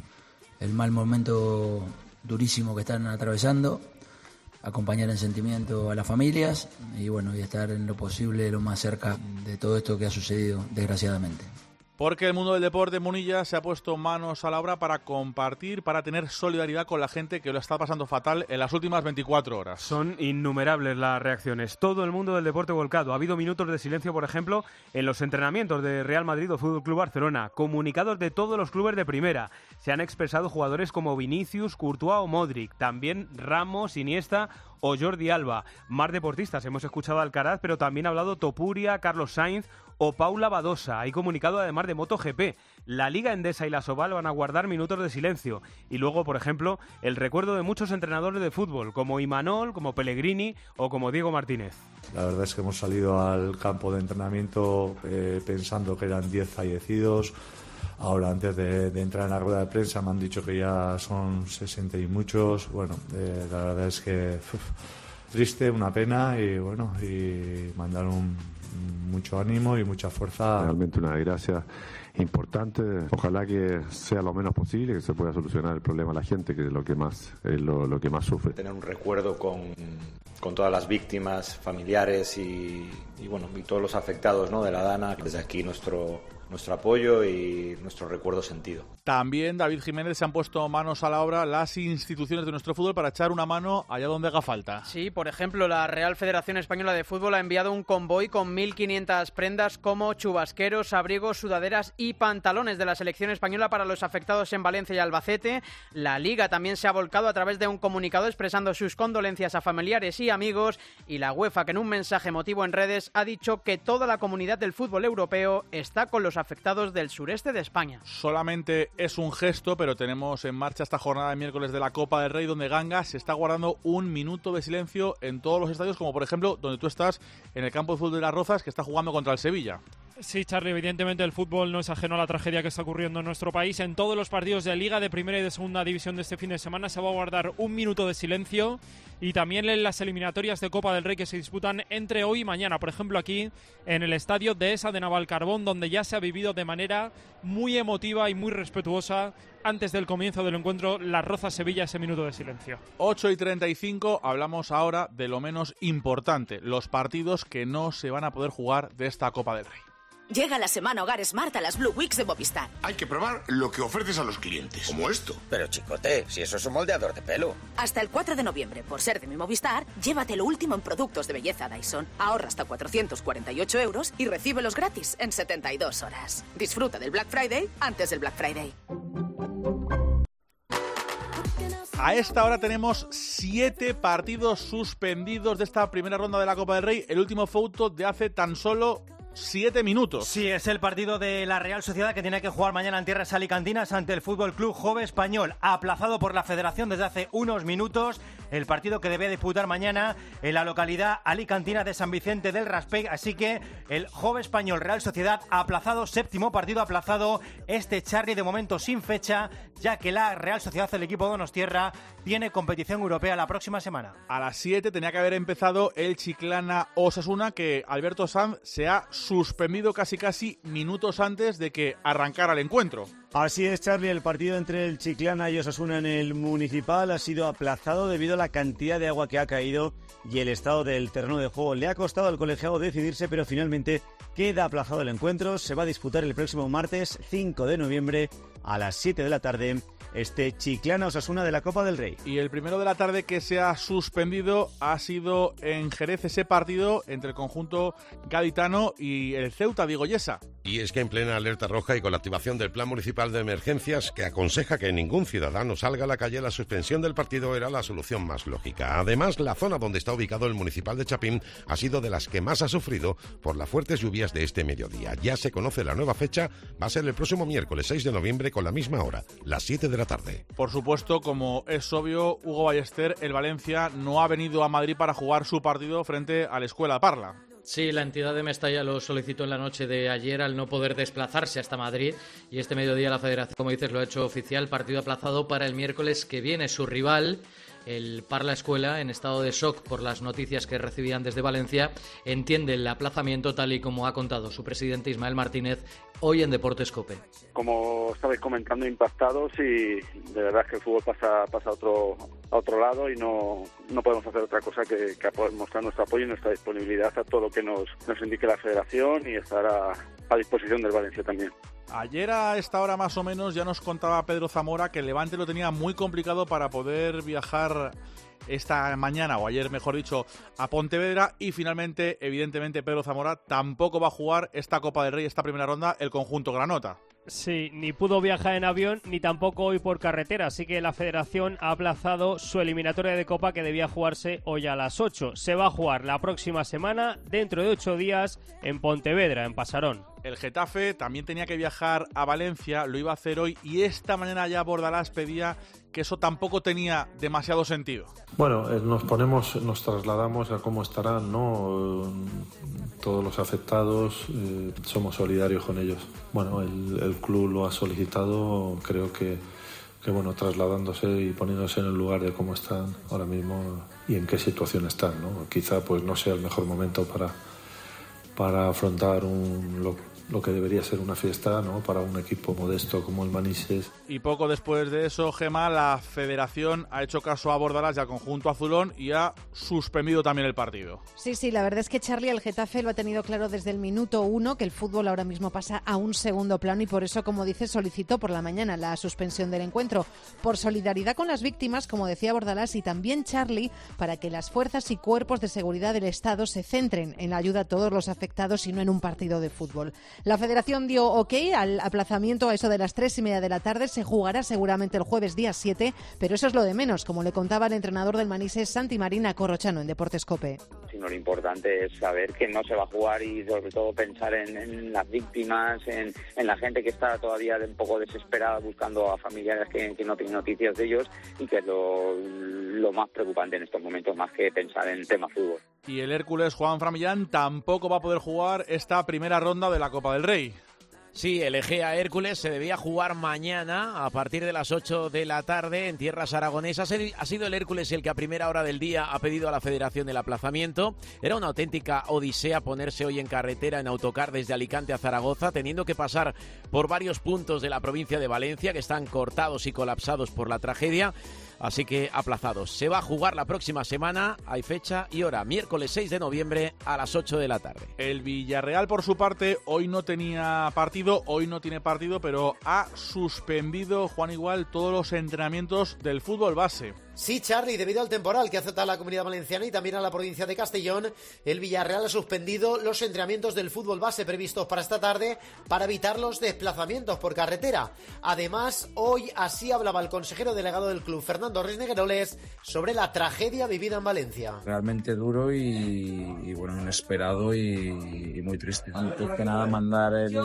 el mal momento durísimo que están atravesando, acompañar en sentimiento a las familias y bueno, y estar en lo posible lo más cerca de todo esto que ha sucedido, desgraciadamente. Porque el mundo del deporte, Munilla, se ha puesto manos a la obra para compartir, para tener solidaridad con la gente que lo está pasando fatal en las últimas veinticuatro horas. Son innumerables las reacciones. Todo el mundo del deporte volcado. Ha habido minutos de silencio, por ejemplo, en los entrenamientos de Real Madrid o Fútbol Club Barcelona. Comunicados de todos los clubes de primera. Se han expresado jugadores como Vinicius, Courtois o Modric. También Ramos, Iniesta o Jordi Alba. Más deportistas. Hemos escuchado a Alcaraz, pero también ha hablado Topuria, Carlos Sainz o Paula Badosa. Hay comunicado además de MotoGP. La Liga Endesa y la Soval van a guardar minutos de silencio. Y luego, por ejemplo, el recuerdo de muchos entrenadores de fútbol, como Imanol, como Pellegrini o como Diego Martínez. La verdad es que hemos salido al campo de entrenamiento eh, pensando que eran diez fallecidos. Ahora, antes de, de entrar en la rueda de prensa, me han dicho que ya son sesenta y muchos. Bueno, eh, la verdad es que uf, triste, una pena y bueno, y mandar un mucho ánimo y mucha fuerza. Realmente una desgracia importante. Ojalá que sea lo menos posible, que se pueda solucionar el problema a la gente, que es lo que más, es lo, lo que más sufre. Tener un recuerdo con, con todas las víctimas, familiares y, y bueno, y todos los afectados, ¿no?, de la dana. Desde aquí nuestro nuestro apoyo y nuestro recuerdo sentido. También, David Jiménez, se han puesto manos a la obra las instituciones de nuestro fútbol para echar una mano allá donde haga falta. Sí, por ejemplo, la Real Federación Española de Fútbol ha enviado un convoy con mil quinientas prendas como chubasqueros, abrigos, sudaderas y pantalones de la selección española para los afectados en Valencia y Albacete. La Liga también se ha volcado a través de un comunicado expresando sus condolencias a familiares y amigos, y la UEFA, que en un mensaje emotivo en redes ha dicho que toda la comunidad del fútbol europeo está con los afectados del sureste de España. Solamente es un gesto, pero tenemos en marcha esta jornada de miércoles de la Copa del Rey, donde Ganga se está guardando un minuto de silencio en todos los estadios, como por ejemplo donde tú estás, en el campo de fútbol de Las Rozas, que está jugando contra el Sevilla. Sí, Charlie, evidentemente el fútbol no es ajeno a la tragedia que está ocurriendo en nuestro país. En todos los partidos de Liga, de Primera y de Segunda División de este fin de semana se va a guardar un minuto de silencio, y también en las eliminatorias de Copa del Rey que se disputan entre hoy y mañana. Por ejemplo, aquí en el estadio Dehesa de Navalcarbón, donde ya se ha vivido de manera muy emotiva y muy respetuosa antes del comienzo del encuentro Las Rozas-Sevilla, ese minuto de silencio. ocho y treinta y cinco, hablamos ahora de lo menos importante, los partidos que no se van a poder jugar de esta Copa del Rey. Llega la semana Hogar Smart a las Blue Weeks de Movistar. Hay que probar lo que ofreces a los clientes, como esto. Pero chicote, si eso es un moldeador de pelo. Hasta el cuatro de noviembre, por ser de mi Movistar, llévate lo último en productos de belleza Dyson. Ahorra hasta cuatrocientos cuarenta y ocho euros y recíbelos gratis en setenta y dos horas. Disfruta del Black Friday antes del Black Friday. A esta hora tenemos siete partidos suspendidos de esta primera ronda de la Copa del Rey. El último fue de hace tan solo siete minutos. Sí, es el partido de la Real Sociedad que tiene que jugar mañana en tierras alicantinas ante el Fútbol Club Jove Español, aplazado por la Federación desde hace unos minutos. El partido que debe disputar mañana en la localidad alicantina de San Vicente del Raspey. Así que el Jove Español Real Sociedad aplazado, séptimo partido aplazado. Este Charlie de momento sin fecha, ya que la Real Sociedad, el equipo donostiarra, tiene competición europea la próxima semana. A las siete tenía que haber empezado el Chiclana Osasuna, que Alberto Sanz se ha suspendido casi casi minutos antes de que arrancara el encuentro. Así es, Charlie, el partido entre el Chiclana y Osasuna en el Municipal ha sido aplazado debido a la cantidad de agua que ha caído y el estado del terreno de juego. Le ha costado al colegiado decidirse, pero finalmente queda aplazado el encuentro. Se va a disputar el próximo martes cinco de noviembre a las siete de la tarde. Este Chiclana Osasuna de la Copa del Rey. Y el primero de la tarde que se ha suspendido ha sido en Jerez, ese partido entre el conjunto gaditano y el Ceuta, Diego Yesa. Y es que en plena alerta roja y con la activación del Plan Municipal de Emergencias, que aconseja que ningún ciudadano salga a la calle, la suspensión del partido era la solución más lógica. Además, la zona donde está ubicado el Municipal de Chapín ha sido de las que más ha sufrido por las fuertes lluvias de este mediodía. Ya se conoce la nueva fecha, va a ser el próximo miércoles seis de noviembre con la misma hora, las siete de la tarde. Por supuesto, como es obvio, Hugo Ballester, el Valencia no ha venido a Madrid para jugar su partido frente a la Escuela Parla. Sí, la entidad de Mestalla lo solicitó en la noche de ayer al no poder desplazarse hasta Madrid, y este mediodía la Federación, como dices, lo ha hecho oficial, partido aplazado para el miércoles que viene. Su rival, el Parla Escuela, en estado de shock por las noticias que recibían desde Valencia, entiende el aplazamiento tal y como ha contado su presidente Ismael Martínez hoy en Deportes COPE. Como estabais comentando, impactados, y de verdad es que el fútbol pasa, pasa a, otro, a otro lado y no, no podemos hacer otra cosa que, que mostrar nuestro apoyo y nuestra disponibilidad a todo lo que nos, nos indique la Federación, y estar a, a disposición del Valencia también. Ayer a esta hora más o menos ya nos contaba Pedro Zamora que el Levante lo tenía muy complicado para poder viajar esta mañana, o ayer mejor dicho, a Pontevedra, y finalmente, evidentemente, Pedro Zamora tampoco va a jugar esta Copa del Rey, esta primera ronda, el conjunto granota. Sí, ni pudo viajar en avión ni tampoco hoy por carretera, así que la Federación ha aplazado su eliminatoria de Copa, que debía jugarse hoy a las ocho. Se va a jugar la próxima semana, dentro de ocho días, en Pontevedra, en Pasarón. El Getafe también tenía que viajar a Valencia, lo iba a hacer hoy, y esta mañana ya Bordalás pedía que eso tampoco tenía demasiado sentido. Bueno, eh, nos ponemos, nos trasladamos a cómo estarán, ¿no? Todos los afectados, eh, somos solidarios con ellos. Bueno, el, el club lo ha solicitado, creo que, que bueno, trasladándose y poniéndose en el lugar de cómo están ahora mismo y en qué situación están, ¿no? Quizá pues no sea el mejor momento para, para afrontar un, lo, lo que debería ser una fiesta, ¿no? Para un equipo modesto como el Manises. Y poco después de eso, Gemma, la Federación ha hecho caso a Bordalás y al conjunto azulón y ha suspendido también el partido. Sí, sí, la verdad es que Charlie, el Getafe, lo ha tenido claro desde el minuto uno, que el fútbol ahora mismo pasa a un segundo plano, y por eso, como dice, solicitó por la mañana la suspensión del encuentro, por solidaridad con las víctimas, como decía Bordalás, y también, Charlie, para que las fuerzas y cuerpos de seguridad del Estado se centren en la ayuda a todos los afectados y no en un partido de fútbol. La Federación dio ok al aplazamiento a eso de las tres y media de la tarde. Se jugará seguramente el jueves día siete, pero eso es lo de menos, como le contaba el entrenador del Manises, Santi Marina Corrochano, en Deportes COPE. Sino lo importante es saber que no se va a jugar, y sobre todo pensar en, en las víctimas, en, en la gente que está todavía un poco desesperada buscando a familiares que, que no tienen noticias de ellos, y que es lo, lo más preocupante en estos momentos, más que pensar en tema fútbol. Y el Hércules Juan Fran Millán tampoco va a poder jugar esta primera ronda de la Copa del Rey. Sí, el Egea Hércules se debía jugar mañana a partir de las ocho de la tarde en tierras aragonesas. Ha sido el Hércules el que a primera hora del día ha pedido a la Federación el aplazamiento. Era una auténtica odisea ponerse hoy en carretera, en autocar desde Alicante a Zaragoza, teniendo que pasar por varios puntos de la provincia de Valencia que están cortados y colapsados por la tragedia. Así que aplazados. Se va a jugar la próxima semana, hay fecha y hora, miércoles seis de noviembre a las ocho de la tarde. El Villarreal, por su parte, hoy no tenía partido, hoy no tiene partido, pero ha suspendido, Juan Igual, todos los entrenamientos del fútbol base. Sí, Charly, debido al temporal que azota a la Comunidad Valenciana y también a la provincia de Castellón, el Villarreal ha suspendido los entrenamientos del fútbol base previstos para esta tarde para evitar los desplazamientos por carretera. Además, hoy así hablaba el consejero delegado del club, Fernando Ruiz Negueroles, sobre la tragedia vivida en Valencia. Realmente duro y, y bueno, inesperado y, y muy triste. Antes que nada, mandar el,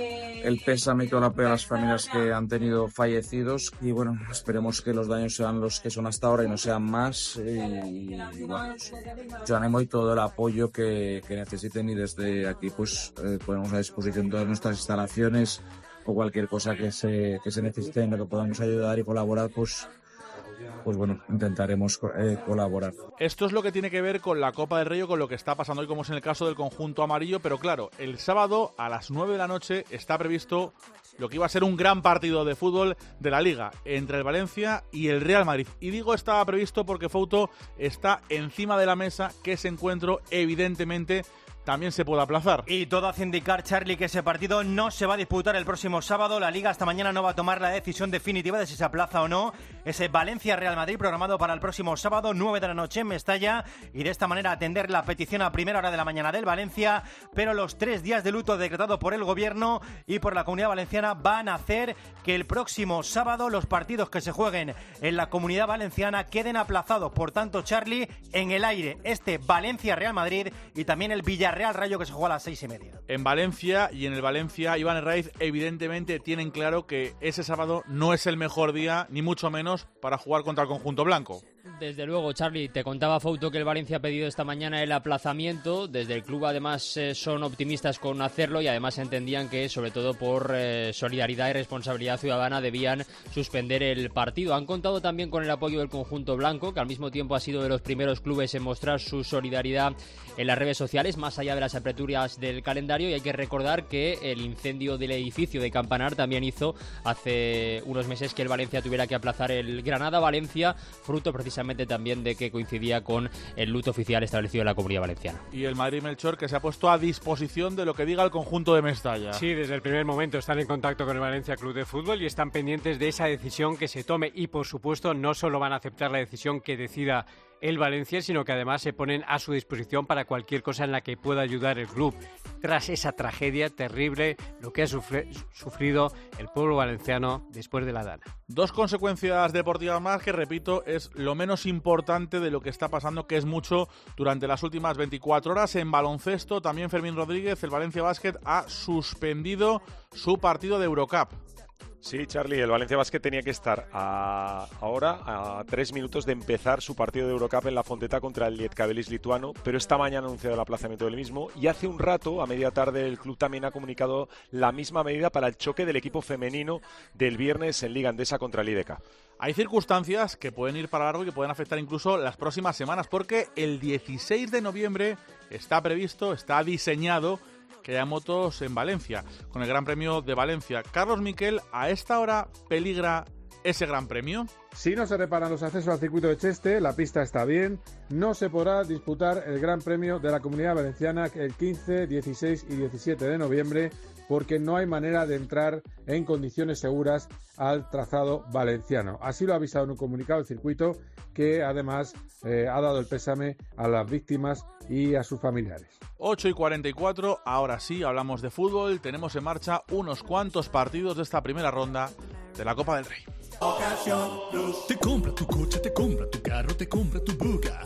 el pésame y toda la pena a las familias que han tenido fallecidos y bueno, esperemos que los daños sean los que son hasta ahora y no sean más y, y bueno, yo animo y todo el apoyo que, que necesiten y desde aquí pues eh, ponemos a disposición todas nuestras instalaciones o cualquier cosa que se, que se necesite en lo que podamos ayudar y colaborar, pues pues bueno, intentaremos eh, colaborar. Esto es lo que tiene que ver con la Copa del Rey o con lo que está pasando hoy, como es en el caso del conjunto amarillo, pero claro, el sábado a las nueve de la noche está previsto lo que iba a ser un gran partido de fútbol de la Liga entre el Valencia y el Real Madrid. Y digo estaba previsto porque Fouto está encima de la mesa que ese encuentro evidentemente también se puede aplazar. Y todo hace indicar, Charly, que ese partido no se va a disputar el próximo sábado. La Liga hasta mañana no va a tomar la decisión definitiva de si se aplaza o no. Ese Valencia-Real Madrid programado para el próximo sábado, nueve de la noche en Mestalla. Y de esta manera atender la petición a primera hora de la mañana del Valencia. Pero los tres días de luto decretado por el Gobierno y por la Comunidad Valenciana van a hacer que el próximo sábado los partidos que se jueguen en la Comunidad Valenciana queden aplazados. Por tanto, Charly, en el aire este Valencia-Real Madrid y también el Villarreal Real Rayo que se juega a las seis y media. En Valencia y en el Valencia, Iván Herraiz evidentemente tienen claro que ese sábado no es el mejor día, ni mucho menos, para jugar contra el conjunto blanco. Desde luego, Charly, te contaba Fouto que el Valencia ha pedido esta mañana el aplazamiento. Desde el club además eh, son optimistas con hacerlo y además entendían que sobre todo por eh, solidaridad y responsabilidad ciudadana debían suspender el partido. Han contado también con el apoyo del conjunto blanco, que al mismo tiempo ha sido de los primeros clubes en mostrar su solidaridad en las redes sociales, más allá de las aperturas del calendario, y hay que recordar que el incendio del edificio de Campanar también hizo hace unos meses que el Valencia tuviera que aplazar el Granada-Valencia, fruto precisamente también de que coincidía con el luto oficial establecido en la Comunidad Valenciana. Y el Madrid Melchor, que se ha puesto a disposición de lo que diga el conjunto de Mestalla. Sí, desde el primer momento están en contacto con el Valencia Club de Fútbol y están pendientes de esa decisión que se tome y por supuesto no solo van a aceptar la decisión que decida el Valencia, sino que además se ponen a su disposición para cualquier cosa en la que pueda ayudar el club. Tras esa tragedia terrible, lo que ha sufri- sufrido el pueblo valenciano después de la Dana. Dos consecuencias deportivas más que, repito, es lo menos importante de lo que está pasando, que es mucho durante las últimas veinticuatro horas. En baloncesto, también Fermín Rodríguez, el Valencia Basket, ha suspendido su partido de Eurocup. Sí, Charly, el Valencia Basket tenía que estar a, ahora a tres minutos de empezar su partido de Eurocup en la Fonteta contra el Lietkabelis lituano, pero esta mañana ha anunciado el aplazamiento del mismo y hace un rato, a media tarde, el club también ha comunicado la misma medida para el choque del equipo femenino del viernes en Liga Endesa contra el I D K. Hay circunstancias que pueden ir para largo y que pueden afectar incluso las próximas semanas, porque el dieciséis de noviembre está previsto, está diseñado que haya motos en Valencia, con el Gran Premio de Valencia. Carlos Miquel, ¿a esta hora peligra ese Gran Premio? Si no se reparan los accesos al circuito de Cheste, la pista está bien, no se podrá disputar el Gran Premio de la Comunidad Valenciana el quince, dieciséis y diecisiete de noviembre, porque no hay manera de entrar en condiciones seguras al trazado valenciano. Así lo ha avisado en un comunicado el circuito, que además eh, ha dado el pésame a las víctimas y a sus familiares. ocho y cuarenta y cuatro, ahora sí, hablamos de fútbol. Tenemos en marcha unos cuantos partidos de esta primera ronda de la Copa del Rey. Ocasión Plus. Te compra tu coche, te compra tu carro, te compra tu buga.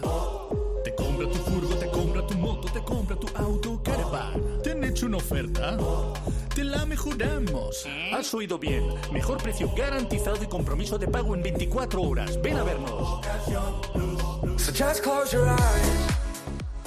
Te compra tu furgo, te compra tu moto, te compra tu auto, caravan. ¿Te han hecho una oferta? Te la mejoramos. Has oído bien. Mejor precio garantizado y compromiso de pago en veinticuatro horas. Ven a vernos. Ocasión Plus. So just close your eyes.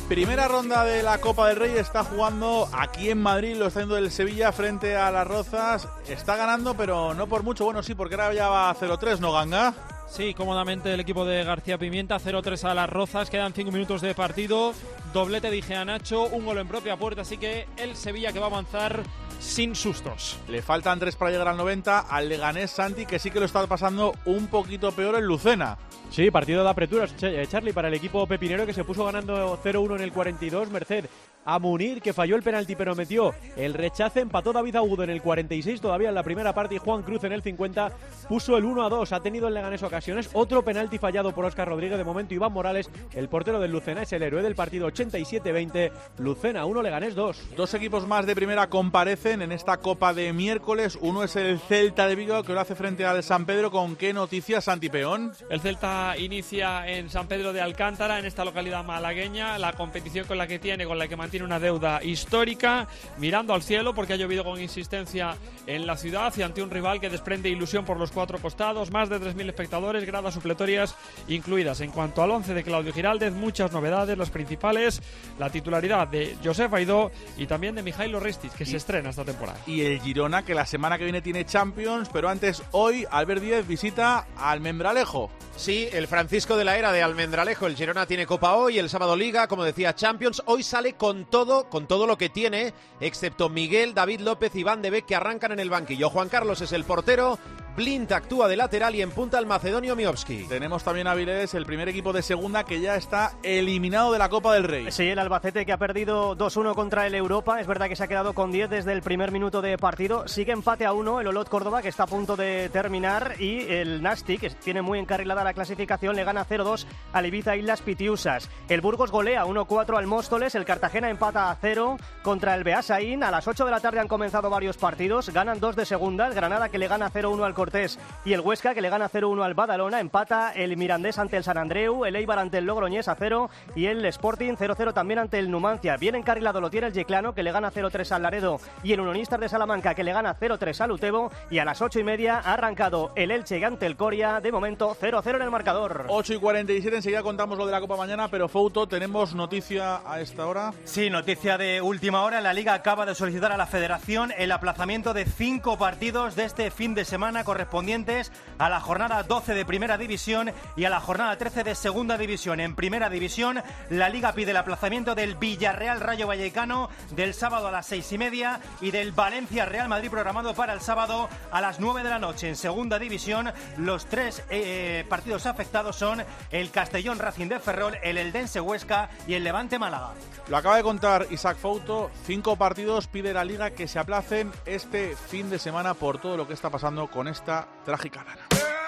Primera ronda de la Copa del Rey, está jugando aquí en Madrid, lo está haciendo el Sevilla frente a Las Rozas. Está ganando, pero no por mucho. Bueno, sí, porque ahora ya va a cero tres, ¿no, Ganga? Sí, cómodamente el equipo de García Pimienta, cero tres a Las Rozas, quedan cinco minutos de partido, doblete de Igea Nacho, un gol en propia puerta, así que el Sevilla que va a avanzar sin sustos. Le faltan tres para llegar al noventa al Leganés, Santi, que sí que lo está pasando un poquito peor en Lucena. Sí, partido de apertura, Charlie, para el equipo pepinero, que se puso ganando cero uno en el cuarenta y dos, merced a Munir, que falló el penalti pero metió el rechace. Empató David Agudo en el cuarenta y seis, todavía en la primera parte, y Juan Cruz en el cincuenta puso el uno a dos. Ha tenido el Leganés ocasiones, otro penalti fallado por Óscar Rodríguez. De momento Iván Morales, el portero del Lucena, es el héroe del partido. Ochenta y siete veinte, Lucena uno, Leganés dos. Dos equipos más de primera comparecen en esta Copa de miércoles. Uno es el Celta de Vigo, que lo hace frente al San Pedro. ¿Con qué noticias, Santi Peón? El Celta inicia en San Pedro de Alcántara, en esta localidad malagueña, la competición con la que tiene, con la que mantiene tiene una deuda histórica, mirando al cielo porque ha llovido con insistencia en la ciudad y ante un rival que desprende ilusión por los cuatro costados. Más de tres mil espectadores, gradas supletorias incluidas. En cuanto al once de Claudio Giraldez, muchas novedades, las principales, la titularidad de Josef Aidó y también de Mijailo Ristic, que y, se estrena esta temporada. Y el Girona, que la semana que viene tiene Champions, pero antes, hoy, Albert Díez visita al Almendralejo. Sí, el Francisco de la Era de Almendralejo. El Girona tiene Copa hoy, el sábado Liga, como decía, Champions. Hoy sale con todo, con todo lo que tiene, excepto Miguel, David López y Van de Beek, que arrancan en el banquillo. Juan Carlos es el portero. Blind actúa de lateral y en punta el macedonio Miovski. Tenemos también a Avilés, el primer equipo de segunda que ya está eliminado de la Copa del Rey. Sí, el Albacete, que ha perdido dos uno contra el Europa. Es verdad que se ha quedado con diez desde el primer minuto de partido. Sigue empate a uno el Olot Córdoba, que está a punto de terminar, y el Nasti, que tiene muy encarrilada la clasificación, le gana cero dos al Ibiza Islas Pitiusas. El Burgos golea uno cuatro al Móstoles. El Cartagena empata a cero contra el Beasaín. A las ocho de la tarde han comenzado varios partidos. Ganan dos de segunda. El Granada, que le gana cero uno al Cortés, y el Huesca, que le gana cero uno al Badalona. Empata el Mirandés ante el San Andreu, el Eibar ante el Logroñés a cero y el Sporting cero cero también ante el Numancia. Bien encarrilado lo tiene el Yeclano, que le gana cero tres al Laredo, y el Unionistas de Salamanca, que le gana cero tres al Utebo. Y a las ocho y media ha arrancado el Elche ante el Coria, de momento cero cero en el marcador. ocho y cuarenta y siete, enseguida contamos lo de la Copa mañana, pero Fouto, ¿tenemos noticia a esta hora? Sí, noticia de última hora. La Liga acaba de solicitar a la Federación el aplazamiento de cinco partidos de este fin de semana correspondientes a la jornada doce de Primera División y a la jornada trece de Segunda División. En Primera División, la Liga pide el aplazamiento del Villarreal Rayo Vallecano del sábado a las seis y media y del Valencia Real Madrid programado para el sábado a las nueve de la noche. En Segunda División, los tres eh, partidos afectados son el Castellón Racing de Ferrol, el Eldense Huesca y el Levante Málaga. Lo acaba de contar Isaac Fouto, cinco partidos pide la Liga que se aplacen este fin de semana por todo lo que está pasando con esta trágica dana.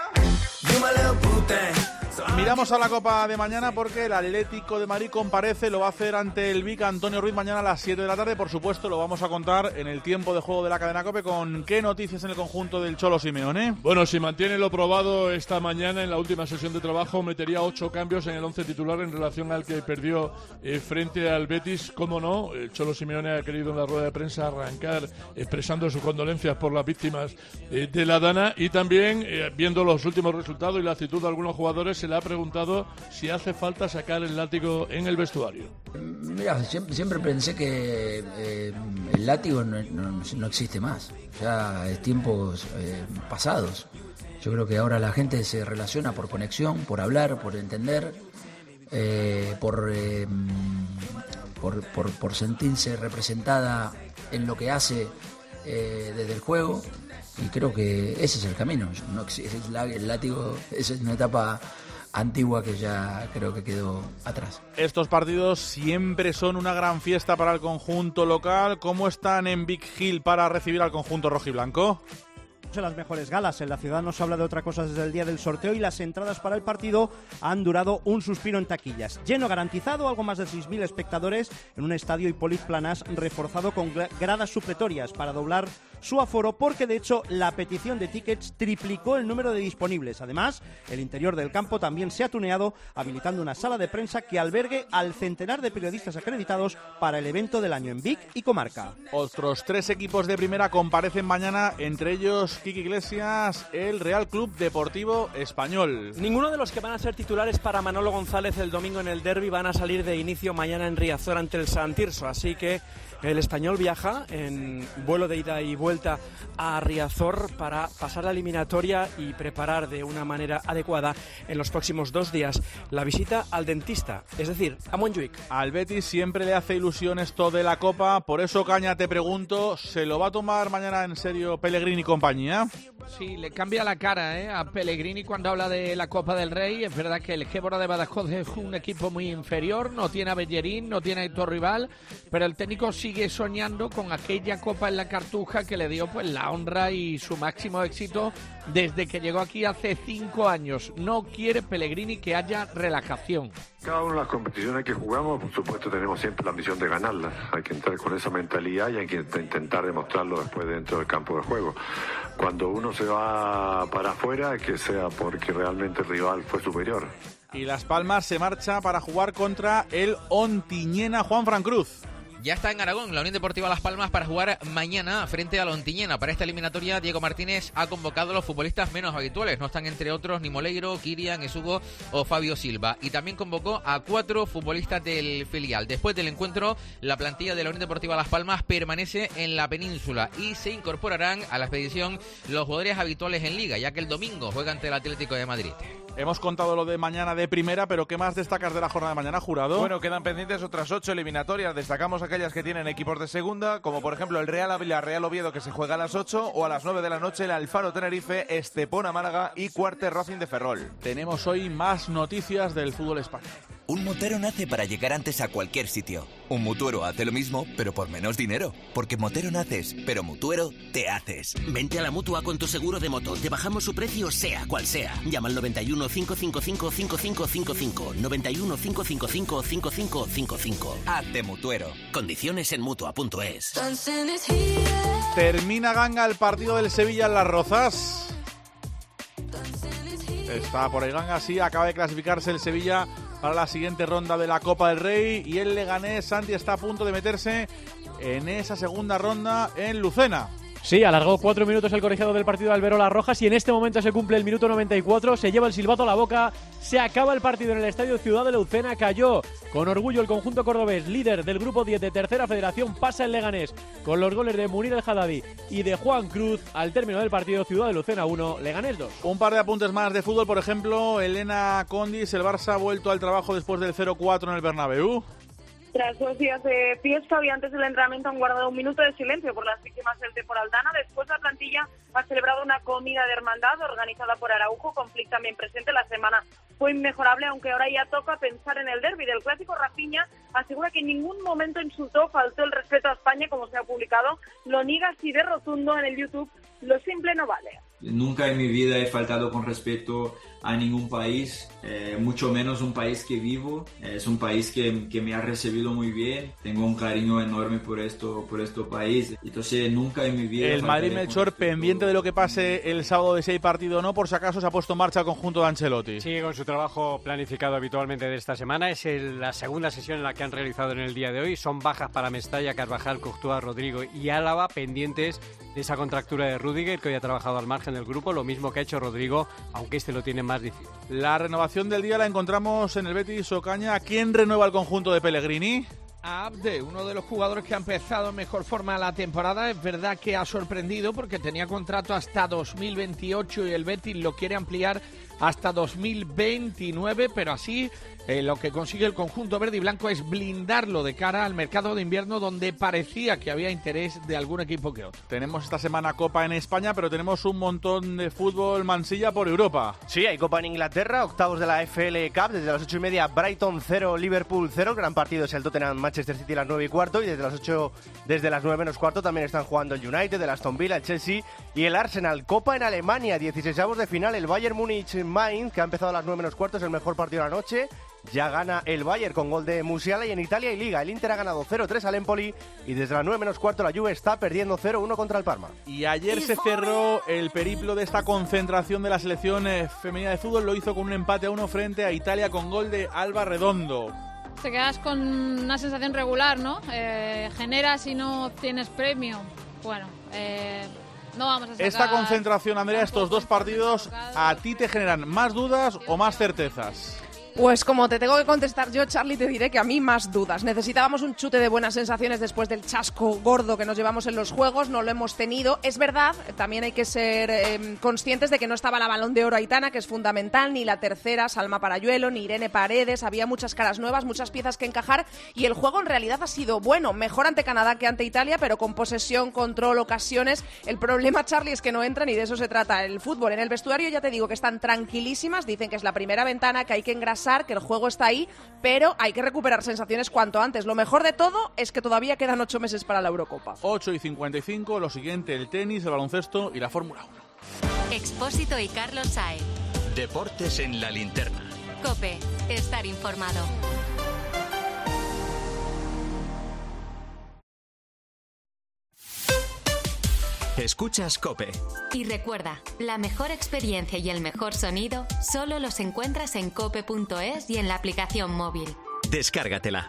Miramos a la Copa de mañana porque el Atlético de Madrid comparece, lo va a hacer ante el Vic Antonio Ruiz mañana a las siete de la tarde. Por supuesto, lo vamos a contar en el tiempo de juego de la cadena COPE. ¿Con qué noticias en el conjunto del Cholo Simeone? Bueno, si mantiene lo probado esta mañana en la última sesión de trabajo, metería ocho cambios en el once titular en relación al que perdió eh, frente al Betis. ¿Cómo no? El Cholo Simeone ha querido en la rueda de prensa arrancar expresando sus condolencias por las víctimas eh, de la dana, y también eh, viendo los últimos resultados y la actitud de algunos jugadores, se le ha preguntado si hace falta sacar el látigo en el vestuario. Mira, siempre, siempre pensé que eh, el látigo no, no, no existe más, ya es tiempos eh, pasados. Yo creo que ahora la gente se relaciona por conexión, por hablar, por entender, eh, por, eh, por, por, por sentirse representada en lo que hace eh, desde el juego. Y creo que ese es el camino. No existe el látigo, esa es una etapa antigua que ya creo que quedó atrás. Estos partidos siempre son una gran fiesta para el conjunto local. ¿Cómo están en Big Hill para recibir al conjunto rojiblanco? De las mejores galas. En la ciudad no se habla de otra cosa desde el día del sorteo y las entradas para el partido han durado un suspiro en taquillas. Lleno garantizado, algo más de seis mil espectadores en un estadio Hippolyte Planás reforzado con gradas supletorias para doblar su aforo porque de hecho la petición de tickets triplicó el número de disponibles. Además, el interior del campo también se ha tuneado, habilitando una sala de prensa que albergue al centenar de periodistas acreditados para el evento del año en Vic y comarca. Otros tres equipos de primera comparecen mañana, entre ellos Quique Iglesias, el Real Club Deportivo Español. Ninguno de los que van a ser titulares para Manolo González el domingo en el derbi van a salir de inicio mañana en Riazor ante el San Tirso, así que el Español viaja en vuelo de ida y vuelta a Riazor para pasar la eliminatoria y preparar de una manera adecuada en los próximos dos días la visita al dentista, es decir, a Montjuic. Al Betis siempre le hace ilusión esto de la Copa, por eso, Caña, te pregunto, ¿se lo va a tomar mañana en serio Pellegrini y compañía? Sí, le cambia la cara ¿eh? a Pellegrini cuando habla de la Copa del Rey. Es verdad que el Gébora de Badajoz es un equipo muy inferior, no tiene a Bellerín, no tiene a Héctor Rival, pero el técnico sigue soñando con aquella Copa en la Cartuja que le dio pues la honra y su máximo éxito desde que llegó aquí hace cinco años. No quiere Pellegrini que haya relajación. Cada una de las competiciones que jugamos, por supuesto, tenemos siempre la misión de ganarlas. Hay que entrar con esa mentalidad y hay que intentar demostrarlo después dentro del campo de juego. Cuando uno se va para afuera, que sea porque realmente el rival fue superior. Y Las Palmas se marcha para jugar contra el Ontiñena. Juan Fran Cruz. Ya está en Aragón la Unión Deportiva Las Palmas para jugar mañana frente a la Ontiñena. Para esta eliminatoria, Diego Martínez ha convocado a los futbolistas menos habituales. No están entre otros ni Moleiro, Kirian, Esugo o Fabio Silva. Y también convocó a cuatro futbolistas del filial. Después del encuentro, la plantilla de la Unión Deportiva Las Palmas permanece en la península y se incorporarán a la expedición los jugadores habituales en Liga, ya que el domingo juega ante el Atlético de Madrid. Hemos contado lo de mañana de primera, pero ¿qué más destacas de la jornada de mañana, Jurado? Bueno, quedan pendientes otras ocho eliminatorias. Destacamos aquellas que tienen equipos de segunda, como por ejemplo el Real Ávila Real Oviedo, que se juega a las ocho, o a las nueve de la noche el Alfaro Tenerife, Estepona Málaga y Cuarte Racing de Ferrol. Tenemos hoy más noticias del fútbol español. Un motero nace para llegar antes a cualquier sitio. Un mutuero hace lo mismo, pero por menos dinero. Porque motero naces, pero mutuero te haces. Vente a la Mutua con tu seguro de moto. Te bajamos su precio sea cual sea. Llama al noventa y uno, cinco cinco cinco, cinco cinco cinco cinco. noventa y uno, cinco cinco cinco, cinco cinco cinco cinco. Hazte mutuero. Condiciones en mutua punto es. Termina Ganga el partido del Sevilla en Las Rozas. Está por ahí Ganga, sí, acaba de clasificarse el Sevilla para la siguiente ronda de la Copa del Rey y el Leganés, Santi, está a punto de meterse en esa segunda ronda en Lucena. Sí, alargó cuatro minutos el colegiado del partido de Alberola Rojas y en este momento se cumple el minuto noventa y cuatro, se lleva el silbato a la boca, se acaba el partido en el Estadio Ciudad de Lucena, cayó con orgullo el conjunto cordobés, líder del grupo diez de Tercera Federación, pasa el Leganés con los goles de Munir El Haddadi y de Juan Cruz. Al término del partido, Ciudad de Lucena uno, Leganés dos. Un par de apuntes más de fútbol, por ejemplo, Elena Condis, el Barça ha vuelto al trabajo después del cero cuatro en el Bernabéu. Tras dos días de fiesta y antes del entrenamiento han guardado un minuto de silencio por las víctimas del temporal Dana. Después la plantilla ha celebrado una comida de hermandad organizada por Araujo, con Flick también presente. La semana fue inmejorable, aunque ahora ya toca pensar en el derbi del clásico. Rafinha asegura que en ningún momento insultó, faltó el respeto a España, como se ha publicado. Lo niega así de rotundo en el YouTube. Lo simple no vale. Nunca en mi vida he faltado con respeto a ningún país, eh, mucho menos un país que vivo. Es un país que, que me ha recibido muy bien. Tengo un cariño enorme por esto, por este país. Entonces nunca en mi vida... El Madrid, Melchor, pendiente de lo que pase el sábado de si hay partido o no, por si acaso se ha puesto en marcha el conjunto de Ancelotti. Sigue con su trabajo planificado habitualmente de esta semana. Es el, la segunda sesión en la que han realizado en el día de hoy. Son bajas para Mestalla, Carvajal, Courtois, Rodrigo y Álava, pendientes de esa contractura de Rüdiger, que hoy ha trabajado al margen del grupo, lo mismo que ha hecho Rodrigo, aunque este lo tiene más difícil. La renovación del día la encontramos en el Betis Ocaña. ¿Quién renueva el conjunto de Pellegrini? A Abde, uno de los jugadores que ha empezado en mejor forma la temporada. Es verdad que ha sorprendido porque tenía contrato hasta dos mil veintiocho y el Betis lo quiere ampliar hasta dos mil veintinueve, pero así eh, lo que consigue el conjunto verde y blanco es blindarlo de cara al mercado de invierno, donde parecía que había interés de algún equipo que otro. Tenemos esta semana Copa en España, pero tenemos un montón de fútbol, Mansilla, por Europa. Sí, hay Copa en Inglaterra, octavos de la F L Cup, desde las ocho y media Brighton cero, Liverpool cero, el gran partido es el Tottenham Manchester City a las nueve y cuarto, y desde las ocho, desde las nueve menos cuarto también están jugando el United, el Aston Villa, el Chelsea y el Arsenal. Copa en Alemania, dieciseisavos de final, el Bayern Múnich Mainz, que ha empezado a las nueve menos cuarto, es el mejor partido de la noche. ya gana el Bayern con gol de Musiala, y en Italia y Liga el Inter ha ganado cero tres al Empoli y desde la nueve menos cuarto la Juve está perdiendo cero uno contra el Parma. Y ayer se cerró el periplo de esta concentración de la selección eh, femenina de fútbol, lo hizo con un empate a uno frente a Italia con gol de Alba Redondo. Te quedas con una sensación regular, ¿no? Eh, generas y no tienes premio. Bueno, eh, no vamos a sacar... Esta concentración, Andrea, estos dos partidos, ¿a ti te generan más dudas o más certezas? Pues como te tengo que contestar yo, Charlie, te diré que a mí más dudas. Necesitábamos un chute de buenas sensaciones después del chasco gordo que nos llevamos en los Juegos, no lo hemos tenido. Es verdad, también hay que ser eh, conscientes de que no estaba la Balón de Oro Aitana, que es fundamental, ni la tercera, Salma Parayuelo, ni Irene Paredes. Había muchas caras nuevas, muchas piezas que encajar, y el juego en realidad ha sido bueno, mejor ante Canadá que ante Italia, pero con posesión, control, ocasiones. El problema, Charlie, es que no entran, y de eso se trata el fútbol. En el vestuario ya te digo que están tranquilísimas, dicen que es la primera ventana, que hay que engrasar, que el juego está ahí, pero hay que recuperar sensaciones cuanto antes. Lo mejor de todo es que todavía quedan ocho meses para la Eurocopa. ocho y cincuenta y cinco, lo siguiente, el tenis, el baloncesto y la Fórmula uno. Expósito y Carlos Saez. Deportes en la linterna. COPE, estar informado. Escuchas COPE. Y recuerda, la mejor experiencia y el mejor sonido solo los encuentras en cope punto es y en la aplicación móvil. Descárgatela.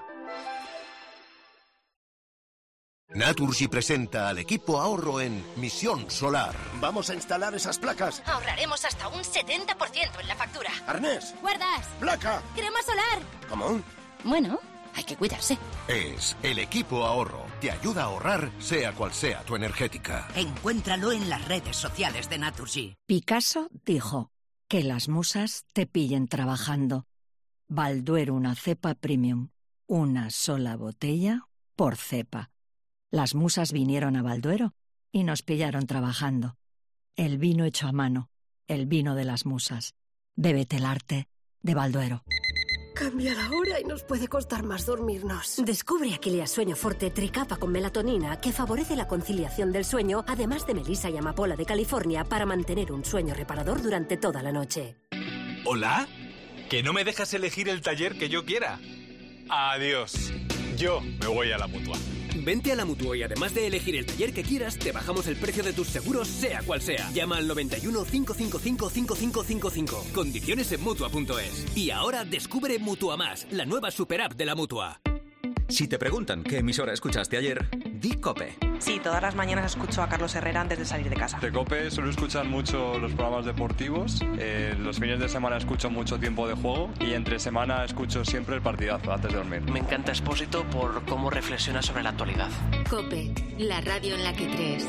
Naturgy presenta al equipo ahorro en Misión Solar. Vamos a instalar esas placas. Ahorraremos hasta un setenta por ciento en la factura. Arnés. Guardas. Placa. Crema solar. ¿Cómo? Bueno, hay que cuidarse. Es el equipo ahorro. Te ayuda a ahorrar, sea cual sea tu energética. Encuéntralo en las redes sociales de Naturgy. Picasso dijo que las musas te pillen trabajando. Balduero, una cepa premium. Una sola botella por cepa. Las musas vinieron a Balduero y nos pillaron trabajando. El vino hecho a mano, el vino de las musas. Bébete el arte de Balduero. Cambia la hora y nos puede costar más dormirnos. Descubre Aquilia Sueño Forte Tricapa con melatonina, que favorece la conciliación del sueño, además de melisa y amapola de California, para mantener un sueño reparador durante toda la noche. ¿Hola? ¿Que no me dejas elegir el taller que yo quiera? Adiós. Yo me voy a la Mutua. Vente a la Mutua y además de elegir el taller que quieras, te bajamos el precio de tus seguros, sea cual sea. Llama al noventa y uno, cincuenta y cinco, cincuenta y cinco cincuenta y cinco. Condiciones en Mutua punto es. Y ahora descubre Mutua Más, la nueva super app de la Mutua. Si te preguntan qué emisora escuchaste ayer, di COPE. Sí, todas las mañanas escucho a Carlos Herrera antes de salir de casa. De COPE suelo escuchar mucho los programas deportivos, eh, los fines de semana escucho mucho Tiempo de Juego y entre semana escucho siempre el partidazo antes de dormir. Me encanta Expósito por cómo reflexiona sobre la actualidad. COPE, la radio en la que crees.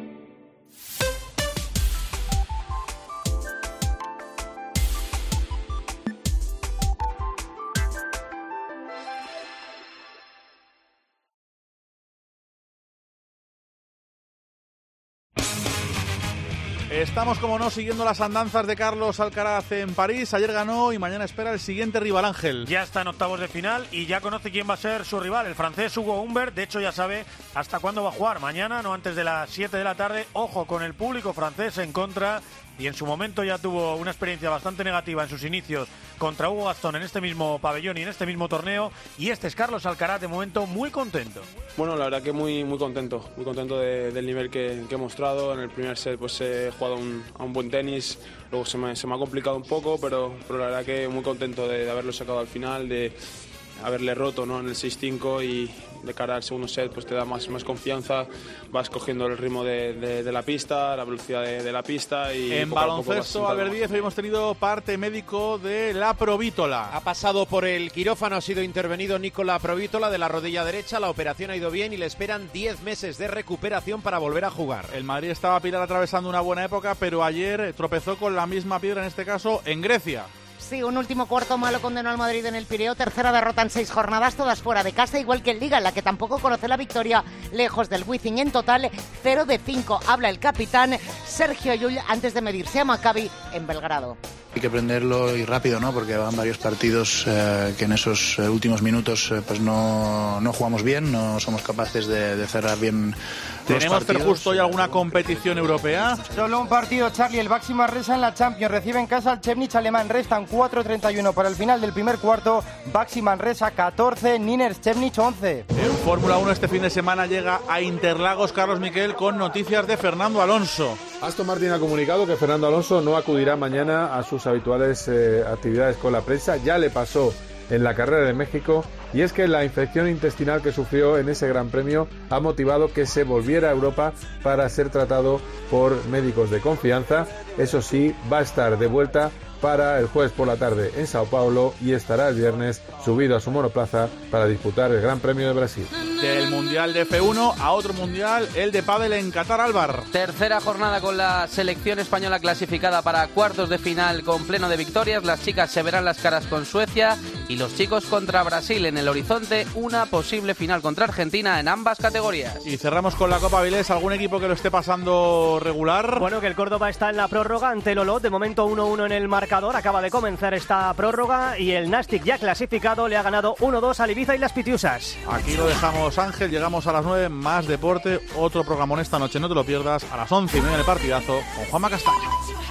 Estamos, como no, siguiendo las andanzas de Carlos Alcaraz en París. Ayer ganó y mañana espera el siguiente rival, Ángel. Ya está en octavos de final y ya conoce quién va a ser su rival, el francés Hugo Humbert. De hecho, ya sabe hasta cuándo va a jugar. Mañana, no antes de las siete de la tarde. Ojo con el público francés en contra. Y en su momento ya tuvo una experiencia bastante negativa en sus inicios contra Hugo Gastón en este mismo pabellón y en este mismo torneo. Y este es Carlos Alcaraz, de momento muy contento. Bueno, la verdad que muy muy contento, muy contento de, del nivel que, que he mostrado. En el primer set pues he jugado un, a un buen tenis, luego se me, se me ha complicado un poco, pero, pero la verdad que muy contento de, de haberlo sacado al final, de haberle roto, ¿no?, en el seis cinco, y de cara al segundo set pues te da más, más confianza, vas cogiendo el ritmo de, de, de la pista, la velocidad de, de la pista. Y en baloncesto, Albert Díez, hoy hemos tenido parte médico de la Provítola. Ha pasado por el quirófano, ha sido intervenido Nicola Provítola de la rodilla derecha, la operación ha ido bien y le esperan diez meses de recuperación para volver a jugar. El Madrid estaba, Pilar, atravesando una buena época, pero ayer tropezó con la misma piedra, en este caso en Grecia. Sí, un último cuarto malo condenó al Madrid en el Pireo, tercera derrota en seis jornadas, todas fuera de casa, igual que en Liga, en la que tampoco conoce la victoria, lejos del Wizzing. En total, cero de cinco. Habla el capitán Sergio Llull antes de medirse a Maccabi en Belgrado. Hay que aprenderlo y rápido, ¿no? Porque van varios partidos eh, que en esos eh, últimos minutos eh, pues no, no jugamos bien, no somos capaces de, de cerrar bien. ¿Tenemos, Fer Justo, hoy alguna competición europea? Solo un partido, Charlie. El Baxi Manresa en la Champions recibe en casa al Chemnitz alemán. Restan cuatro treinta y uno para el final del primer cuarto. Baxi Manresa catorce, Niners Chemnitz once. En Fórmula uno este fin de semana llega a Interlagos Carlos Miquel con noticias de Fernando Alonso. Aston Martin ha comunicado que Fernando Alonso no acudirá mañana a sus habituales eh, actividades con la prensa. Ya le pasó en la carrera de México, y es que la infección intestinal que sufrió en ese Gran Premio ha motivado que se volviera a Europa para ser tratado por médicos de confianza. Eso sí, va a estar de vuelta para el jueves por la tarde en Sao Paulo y estará el viernes subido a su monoplaza para disputar el Gran Premio de Brasil. Del Mundial de F uno a otro Mundial, el de pádel en Qatar, Álvar. Tercera jornada con la selección española clasificada para cuartos de final con pleno de victorias. Las chicas se verán las caras con Suecia y los chicos contra Brasil. En el horizonte, una posible final contra Argentina en ambas categorías. Y cerramos con la Copa Avilés. ¿Algún equipo que lo esté pasando regular? Bueno, que el Córdoba está en la prórroga ante el Olot. De momento uno uno en el marcador. Acaba de comenzar esta prórroga y el Nastic, ya clasificado, le ha ganado uno dos al Ibiza y las Pitiusas. Aquí lo dejamos, Ángel. Llegamos a las nueve. Más deporte. Otro programón esta noche. No te lo pierdas. A las once y media en el partidazo con Juanma Castaño.